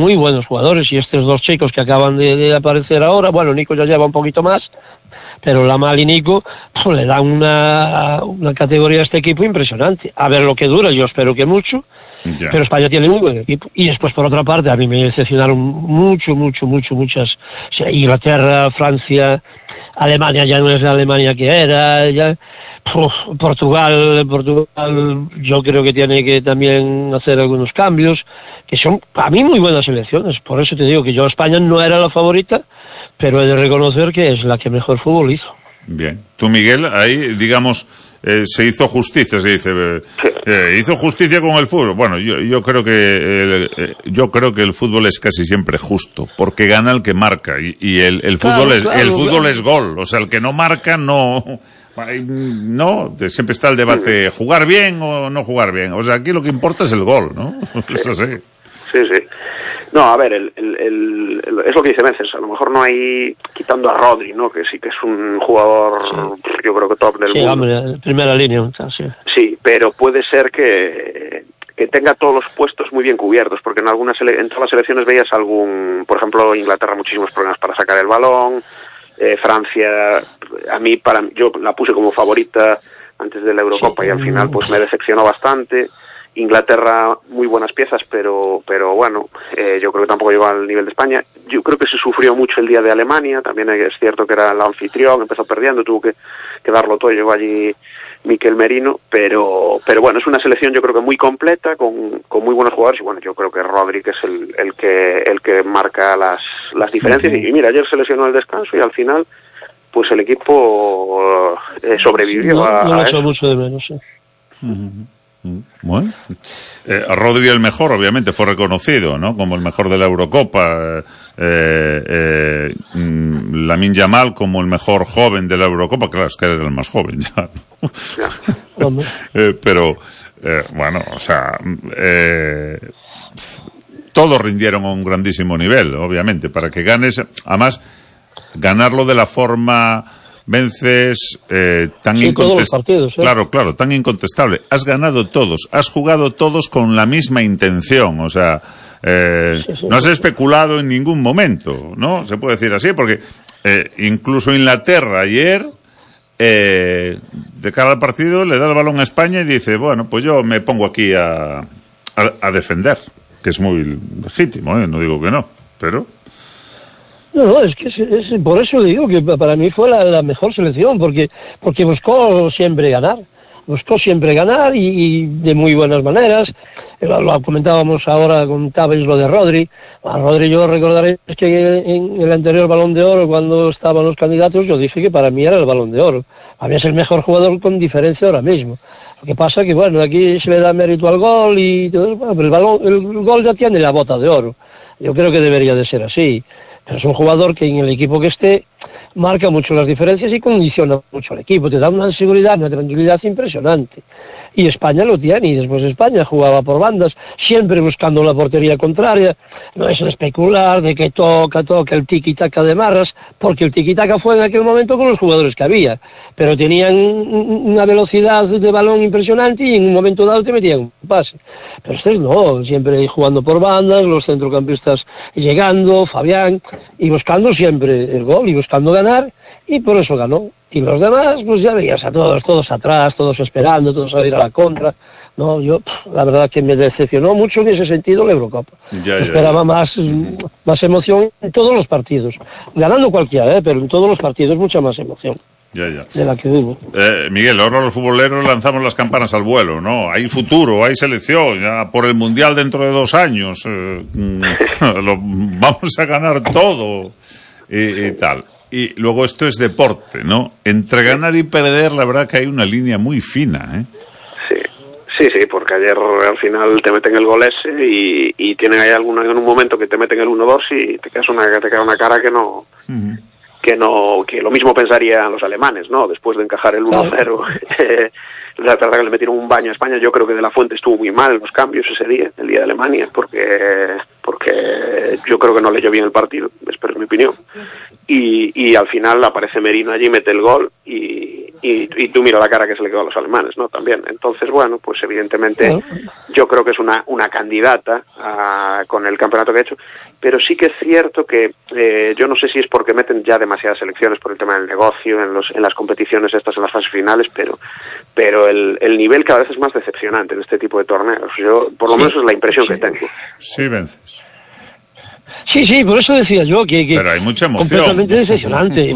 y estos dos chicos que acaban de aparecer ahora, bueno, Nico ya lleva un poquito más, pero Lamal y Nico pues, le dan una categoría a este equipo impresionante. A ver lo que dura, yo espero que mucho, pero España tiene un buen equipo. Y después, por otra parte, a mí me decepcionaron muchas. O sea, Inglaterra, Francia, Alemania ya no es la Alemania que era, ya... Portugal, yo creo que tiene que también hacer algunos cambios, que son, a mí, muy buenas selecciones. Por eso te digo que yo, España no era la favorita, pero he de reconocer que es la que mejor fútbol hizo. Bien. Tú, Miguel, ahí, digamos, se hizo justicia, se dice. Hizo justicia con el fútbol. Bueno, yo creo que el fútbol es casi siempre justo, porque gana el que marca, y el fútbol es gol. O sea, el que no marca no, siempre está el debate, jugar bien o no jugar bien. O sea, aquí lo que importa es el gol, ¿no? Es así. Sí. No, a ver, es lo que dice Vences, a lo mejor no hay, quitando a Rodri, ¿no? Que sí que es un jugador, yo creo que top del mundo. Sí, hombre, primera línea. Sí, pero puede ser que que tenga todos los puestos muy bien cubiertos, porque en en todas las selecciones veías por ejemplo, Inglaterra muchísimos problemas para sacar el balón, Francia, yo la puse como favorita antes de la Eurocopa y al final pues me decepcionó bastante. Inglaterra, muy buenas piezas, pero bueno, yo creo que tampoco llegó al nivel de España. Yo creo que se sufrió mucho el día de Alemania, también es cierto que era el anfitrión, empezó perdiendo, tuvo que darlo todo, llegó allí Mikel Merino, pero bueno, es una selección yo creo que muy completa, con muy buenos jugadores, y bueno, yo creo que Rodri que es el que marca las diferencias, y mira, ayer se lesionó el descanso y al final pues el equipo sobrevivió no a eso. Mucho de menos, sí. Bueno, Rodri el mejor, obviamente, fue reconocido, ¿no? Como el mejor de la Eurocopa. Lamine Yamal como el mejor joven de la Eurocopa. Claro, es que era el más joven ya, ¿no? Pero, bueno, o sea, todos rindieron a un grandísimo nivel, obviamente, para que ganes, además, ganarlo de la forma... Vences tan incontestable. Claro, tan incontestable. Has ganado todos, has jugado todos con la misma intención, o sea, no has especulado en ningún momento, ¿no? Se puede decir así, porque incluso Inglaterra ayer, de cara al partido, le da el balón a España y dice, bueno, pues yo me pongo aquí a defender, que es muy legítimo, no digo que no, pero... No, es que es por eso digo que para mí fue la mejor selección, porque buscó siempre ganar y de muy buenas maneras. Lo comentábamos ahora, contabais lo de Rodri. A Rodri yo recordaré que en el anterior Balón de Oro, cuando estaban los candidatos, yo dije que para mí era el Balón de Oro. A mí es el mejor jugador con diferencia ahora mismo. Lo que pasa que, bueno, aquí se le da mérito al gol y todo, bueno, pero el gol ya tiene la bota de oro. Yo creo que debería de ser así. Pero es un jugador que en el equipo que esté marca mucho las diferencias y condiciona mucho al equipo. Te da una seguridad, una tranquilidad impresionante. Y España lo tiene, y después España jugaba por bandas, siempre buscando la portería contraria. No es especular de que toca el tiki-taka de Marras, porque el tiki-taka fue en aquel momento con los jugadores que había. Pero tenían una velocidad de balón impresionante y en un momento dado te metían un pase. Pero ustedes no, siempre jugando por bandas, los centrocampistas llegando, Fabián, y buscando siempre el gol y buscando ganar, y por eso ganó. Y los demás, pues ya veías a todos atrás, todos esperando, todos a ir a la contra. No, yo, la verdad que me decepcionó mucho en ese sentido la Eurocopa. Esperaba más emoción en todos los partidos. Ganando cualquiera, pero en todos los partidos mucha más emoción. De la que hubo. Miguel, ahora los futboleros lanzamos las campanas al vuelo, ¿no? Hay futuro, hay selección, ya por el Mundial dentro de 2 años. Vamos a ganar todo y tal. Y luego esto es deporte, ¿no? Entre ganar y perder, la verdad que hay una línea muy fina, ¿eh? Sí, porque ayer al final te meten el gol ese y tienen ahí en un momento que te meten el 1-2 y te queda una cara que no... que lo mismo pensarían los alemanes, ¿no? Después de encajar el 1-0. La verdad que le metieron un baño a España. Yo creo que De La Fuente estuvo muy mal en los cambios ese día, el día de Alemania, porque yo creo que no leyó bien el partido, es mi opinión. Y al final aparece Merino allí, mete el gol y tú mira la cara que se le quedó a los alemanes, ¿no? También. Entonces, bueno, pues evidentemente yo creo que es una candidata con el campeonato que ha hecho, pero sí que es cierto que yo no sé si es porque meten ya demasiadas selecciones por el tema del negocio en las competiciones estas, en las fases finales, pero el nivel cada vez es más decepcionante en este tipo de torneos. Yo, por lo menos, es la impresión que tengo. Sí, Vences. Sí, por eso decía yo que pero hay mucha emoción. Completamente decepcionante.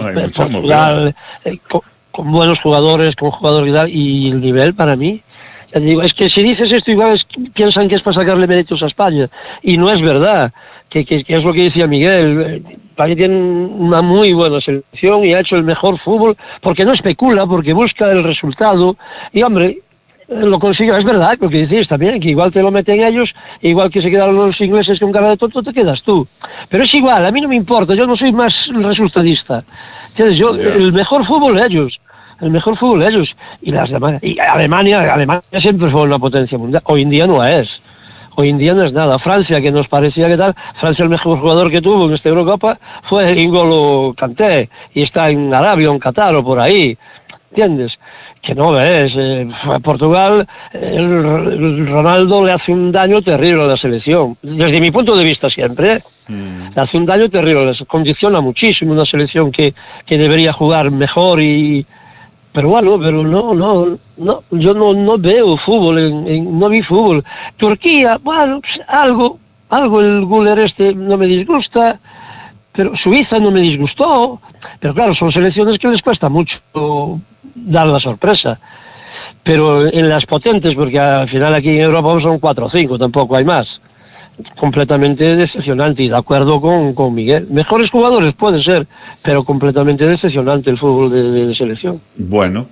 Con buenos jugadores, con jugadores y el nivel para mí. Ya te digo, es que si dices esto igual piensan que es para sacarle méritos a España. Y no es verdad. Que es lo que decía Miguel. España tiene una muy buena selección y ha hecho el mejor fútbol porque no especula, porque busca el resultado. Y hombre, lo consigue, es verdad lo que decís también, que igual te lo meten ellos, igual que se quedaron los ingleses con cara de tonto, te quedas tú. Pero es igual, a mí no me importa, yo no soy más resultadista. ¿Entiendes? El mejor fútbol ellos. Y Alemania siempre fue una potencia mundial. Hoy en día no es. Hoy en día no es nada. Francia, que nos parecía que tal, Francia el mejor jugador que tuvo en esta Eurocopa fue N'Golo Kanté, y está en Arabia o en Qatar o por ahí. ¿Entiendes? que no ves. A Portugal, el Ronaldo le hace un daño terrible a la selección. Desde mi punto de vista siempre, le hace un daño terrible, les condiciona muchísimo una selección que debería jugar mejor pero bueno, pero no, yo no veo fútbol, no vi fútbol. Turquía, bueno, pues algo el Güler no me disgusta, pero Suiza no me disgustó, pero claro, son selecciones que les cuesta mucho dar la sorpresa. Pero en las potentes, porque al final aquí en Europa son 4 o 5, tampoco hay más. Completamente decepcionante, y de acuerdo con Miguel. Mejores jugadores puede ser, pero completamente decepcionante el fútbol de selección. Bueno.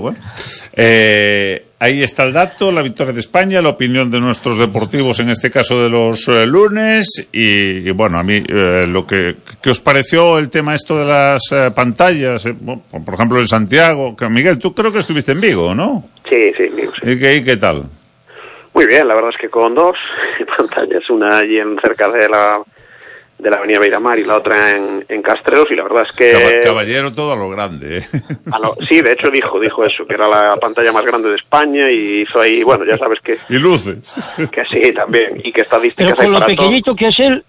Ahí está el dato, la victoria de España, la opinión de nuestros deportivos, en este caso de los lunes, y bueno, a mí ¿qué os pareció el tema esto de las pantallas? Por ejemplo, en Santiago, que Miguel, tú creo que estuviste en Vigo, ¿no? Sí, en Vigo, sí. ¿Y qué tal? Muy bien, la verdad es que con 2 pantallas, una allí cerca de la avenida Beiramar y la otra en Castrelos, y la verdad es que... Caballero todo a lo grande, ¿eh? Sí, de hecho dijo eso, que era la pantalla más grande de España, y hizo ahí, bueno, ya sabes que... Y luces. Que sí, también, y que estadísticas pero con lo pequeñito que es él,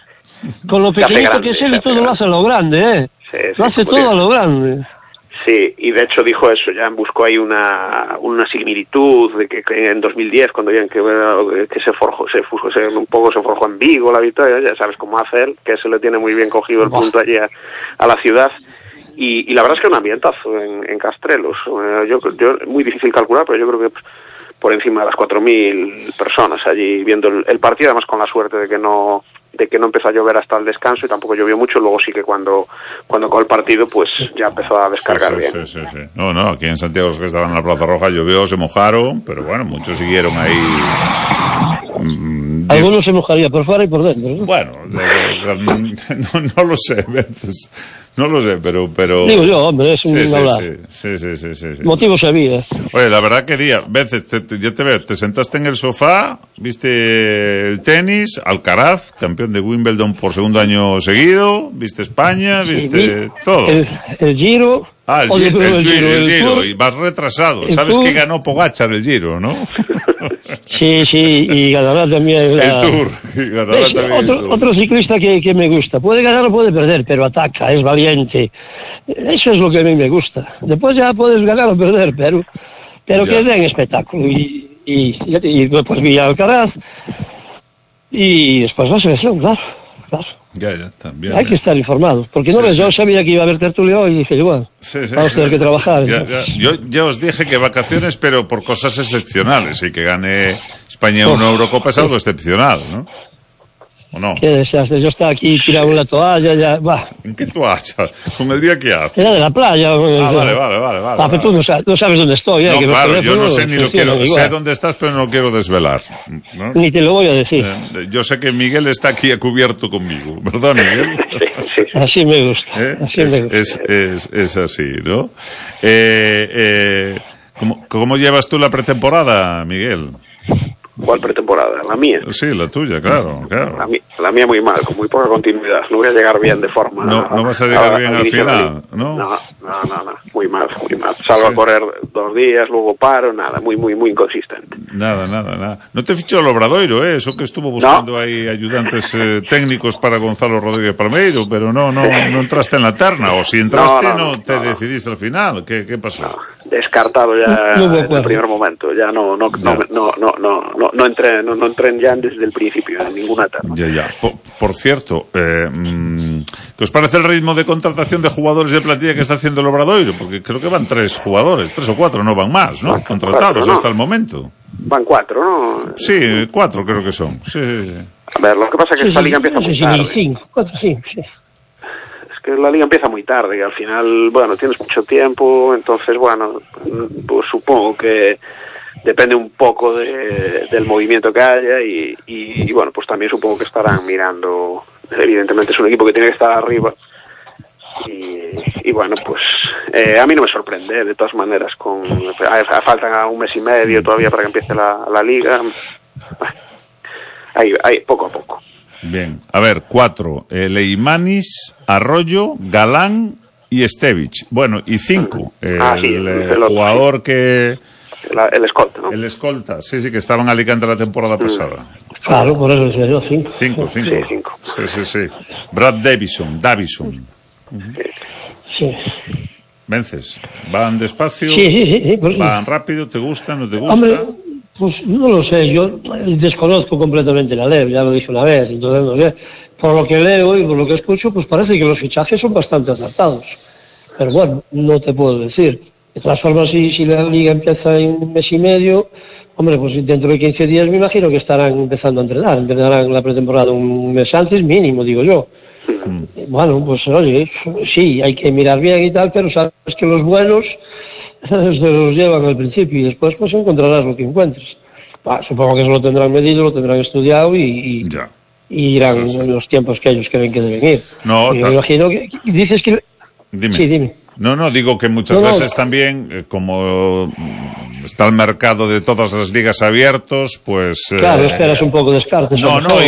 y todo lo hace a lo grande, ¿eh? Sí, lo hace todo a lo grande. Sí, y de hecho dijo eso, ya buscó ahí una similitud de que en 2010, cuando vieron que se forjó en Vigo la victoria, ya sabes cómo hace él, que se le tiene muy bien cogido el punto allí a la ciudad, y la verdad es que un ambientazo en Castrelos. Yo muy difícil calcular, pero yo creo que por encima de las 4.000 personas allí viendo el partido, además con la suerte de que no empezó a llover hasta el descanso, y tampoco llovió mucho. Luego sí que cuando acabó el partido, pues ya empezó a descargar bien. Sí. No, aquí en Santiago, los que estaban en la Plaza Roja, llovió, se mojaron, pero bueno, muchos siguieron ahí. Algunos se mojaría por fuera y por dentro, ¿no? Bueno, no lo sé, veces. No lo sé, pero... Digo yo, hombre, es un hablar. Sí. Motivos había. Oye, la verdad que veces, yo te veo, te sentaste en el sofá, viste el tenis, Alcaraz, campeón de Wimbledon por 2º año seguido, viste España, viste todo. El Giro... el Giro, y vas retrasado. Sabes que ganó Pogačar el Giro, ¿no? Sí, y ganará también el Tour. Y ganará también otro ciclista que me gusta. Puede ganar o puede perder, pero ataca, es valiente. Eso es lo que a mí me gusta. Después ya puedes ganar o perder, pero que den espectáculo. Y después vi a Alcaraz, y después la selección, claro. Ya, también. Hay que estar informados, porque yo sabía que iba a haber tertulia hoy, y dije, bueno, vamos a tener que trabajar. Yo ya os dije que vacaciones, pero por cosas excepcionales, y que gane España una Eurocopa es algo excepcional, ¿no? ¿O no? Qué desastre, yo estaba aquí tirado en la toalla, ya, va. ¿En qué toalla? ¿Con el día que hace? Era de la playa. Vale. Pero tú no sabes dónde estoy. No, claro, yo no sé ni lo quiero. Sé dónde estás, pero no lo quiero desvelar, ¿no? Ni te lo voy a decir. Yo sé que Miguel está aquí a cubierto conmigo, ¿verdad, Miguel? Sí. Así me gusta. Es así, ¿no? ¿Cómo llevas tú la pretemporada, Miguel? ¿Cuál pretemporada? La mía. Sí, la tuya, claro. La mía muy mal, con muy poca continuidad. No voy a llegar bien de forma. No vas a llegar bien al final, ¿no? No. Muy mal. Salgo a correr 2 días, luego paro, nada. Muy inconsistente. Nada. No te fichó el Obradoiro, ¿eh? Eso que estuvo buscando ahí ayudantes técnicos para Gonzalo Rodríguez Palmeiro, pero no entraste en la terna. O si entraste, no te decidiste al final. ¿Qué pasó? No, descartado ya en el primer momento. Ya no entré ya desde el principio en ninguna terna. Ya. Por cierto, ¿qué os parece el ritmo de contratación de jugadores de plantilla que está haciendo el Obradoiro? Porque creo que van 3 jugadores, 3 o 4, no van más, ¿no? Contratados 4, hasta el momento. Van 4, ¿no? Sí, 4 creo que son. Sí. A ver, lo que pasa es que esta liga empieza muy tarde. 4, 5, sí. Es que la liga empieza muy tarde y al final, tienes mucho tiempo, entonces, pues supongo que depende un poco del movimiento que haya y pues también supongo que estarán mirando. Evidentemente es un equipo que tiene que estar arriba y pues a mí no me sorprende de todas maneras. Faltan 1 mes y medio todavía para que empiece la liga. Ahí poco a poco. Bien, a ver, 4 Leimanis, Arroyo, Galán Y Estevich. Bueno, y 5. El jugador que... El escolta, ¿no? El escolta, sí, que estaba en Alicante la temporada pasada. Claro, por eso decía yo 5. 5. Sí. Brad Davison. Sí. ¿Vences? ¿Van despacio? Sí. ¿Van rápido? ¿Te gusta? ¿No te gusta? Hombre, pues no lo sé, yo desconozco completamente la ley, ya lo dije una vez, entonces no sé. Por lo que leo y por lo que escucho, pues parece que los fichajes son bastante acertados. Pero bueno, no te puedo decir. De todas formas, si la liga empieza en un mes y medio, hombre, pues dentro de 15 días me imagino que estarán empezando a entrenar. Empezarán la pretemporada un mes antes mínimo, digo yo. Bueno, pues oye, sí, hay que mirar bien y tal, pero sabes que los buenos se los llevan al principio y después pues encontrarás lo que encuentres. Supongo que eso lo tendrán medido, lo tendrán estudiado y irán en los tiempos que ellos creen que deben ir. No, me imagino que dices que... Dime. Sí, dime. No, digo que muchas veces también, como está el mercado de todas las ligas abiertos, pues... Claro, esperas un poco de descartes.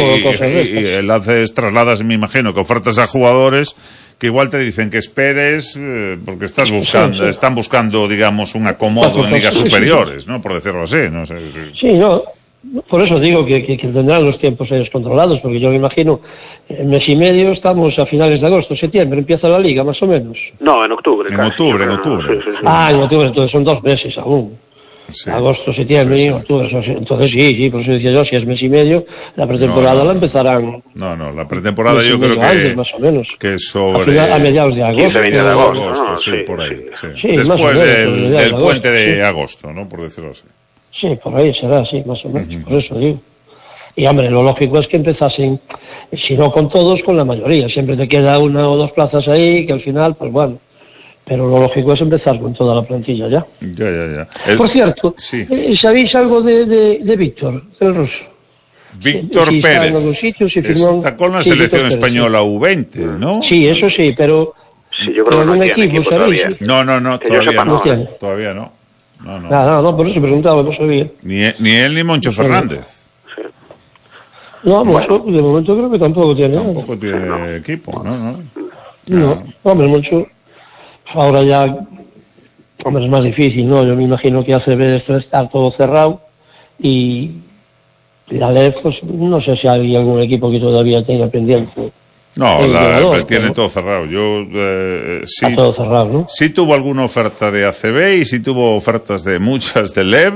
Y haces trasladas, me imagino, que ofertas a jugadores que igual te dicen que esperes, porque están buscando, digamos, un acomodo en ligas superiores, ¿no? Por decirlo así, no sé. Sí, no, por eso digo que tendrán los tiempos ellos controlados, porque yo me imagino, en mes y medio estamos a finales de agosto, septiembre, empieza la liga, más o menos. No, en octubre. En octubre. En octubre, entonces son 2 meses aún. Sí. Agosto, septiembre y octubre. Entonces sí, por eso decía yo, si es mes y medio, la pretemporada la empezarán. No, la pretemporada yo creo que antes, más o menos. Que sobre a mediados de agosto. 15 de agosto, sí, por ahí. Sí. Después del puente de agosto, ¿no? Por decirlo así. Sí, por ahí será, sí, más o menos, por eso digo. Y hombre, lo lógico es que empezasen, si no con todos, con la mayoría. Siempre te queda 1 o 2 plazas ahí, que al final, pues bueno. Pero lo lógico es empezar con toda la plantilla ya. Ya. Por cierto, ¿sabéis algo de Víctor, del ruso? Víctor Pérez. Está con la selección española U20, ¿no? Sí, eso sí, pero... Sí, yo creo que no tiene equipo todavía. No, todavía no. No, por eso preguntaba, no sabía. Ni él ni Moncho Fernández. Sí. No, Moncho, de momento creo que tampoco tiene. Tampoco tiene equipo, ¿no? No, hombre, Moncho... Ahora ya, hombre, es más difícil, ¿no? Yo me imagino que ACB debe estar todo cerrado y la LEF, pues no sé si hay algún equipo que todavía tenga pendiente. No, la tiene todo cerrado. Sí, está todo cerrado, ¿no? Sí tuvo alguna oferta de ACB y sí tuvo ofertas de muchas de LEV,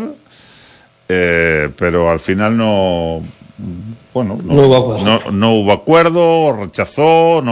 pero al final no hubo acuerdo, rechazó,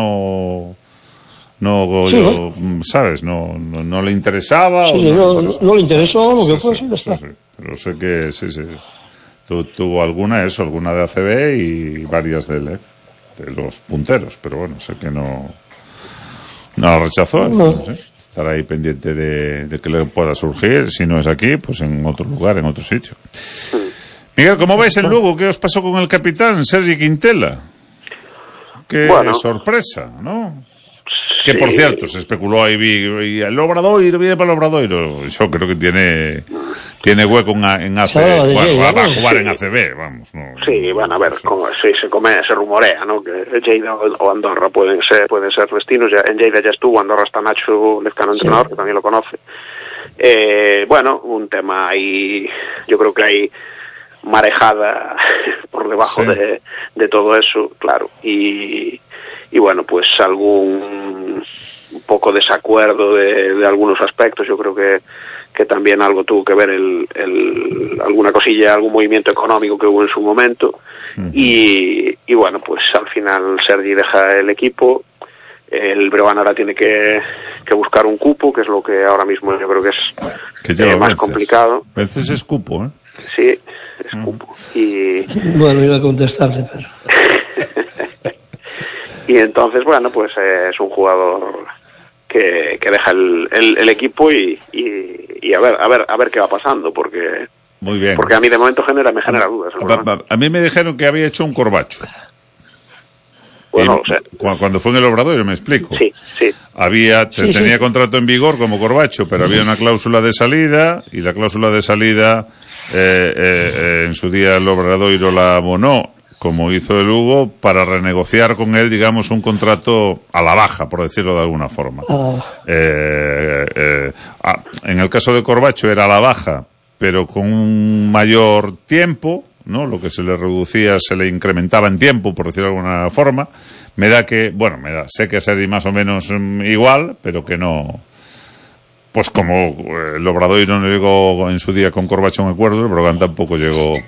¿sabes? No le interesaba. Sí, no le interesó, lo que fue, sí, está. Sí. Pero sé que sí. Tuvo alguna de ACB y varias de los punteros, pero bueno, sé que no la rechazó. Entonces, estará ahí pendiente de que le pueda surgir, si no es aquí, pues en otro lugar, en otro sitio. Miguel, ¿cómo ves el Lugo? ¿Qué os pasó con el capitán, Sergi Quintela? Qué sorpresa, ¿no? Que por cierto, se especuló ahí, y el Obradoiro, viene para el Obradoiro. Yo creo que tiene hueco en ACB. Va a jugar en ACB, vamos. No. Sí, van a ver, se rumorea, ¿no? Que Lleida o Andorra pueden ser destinos. En Lleida ya estuvo, Andorra está Nacho Lezcano, entrenador, que también lo conoce. Bueno, un tema ahí, yo creo que hay marejada por debajo de todo eso, claro. Y bueno, pues un poco desacuerdo de algunos aspectos. Yo creo que también algo tuvo que ver alguna cosilla, algún movimiento económico que hubo en su momento. Y bueno, pues al final Sergi deja el equipo. El Breogán ahora tiene que buscar un cupo, que es lo que ahora mismo yo creo que es más complicado. Veces es cupo, ¿eh? Sí, es cupo. Y... Bueno, iba a contestarte, pero... Y entonces, bueno, pues es un jugador que deja el equipo y a ver qué va pasando, porque muy bien, porque a mí de momento me genera dudas. A mí me dijeron que había hecho un corbacho. Bueno, o sea, cuando fue en el Obradoiro, me explico. Sí. Tenía contrato en vigor como corbacho, pero había una cláusula de salida, y la cláusula de salida en su día el Obradoiro la abonó. como hizo el Lugo, para renegociar con él, digamos, un contrato a la baja, por decirlo de alguna forma. En el caso de Corbacho era a la baja, pero con un mayor tiempo, ¿no? Lo que se le reducía se le incrementaba en tiempo, por decirlo de alguna forma. Sé que sería más o menos igual, pero que no... Pues como el Obradoiro no llegó en su día con Corbacho a un acuerdo, el Brogan tampoco llegó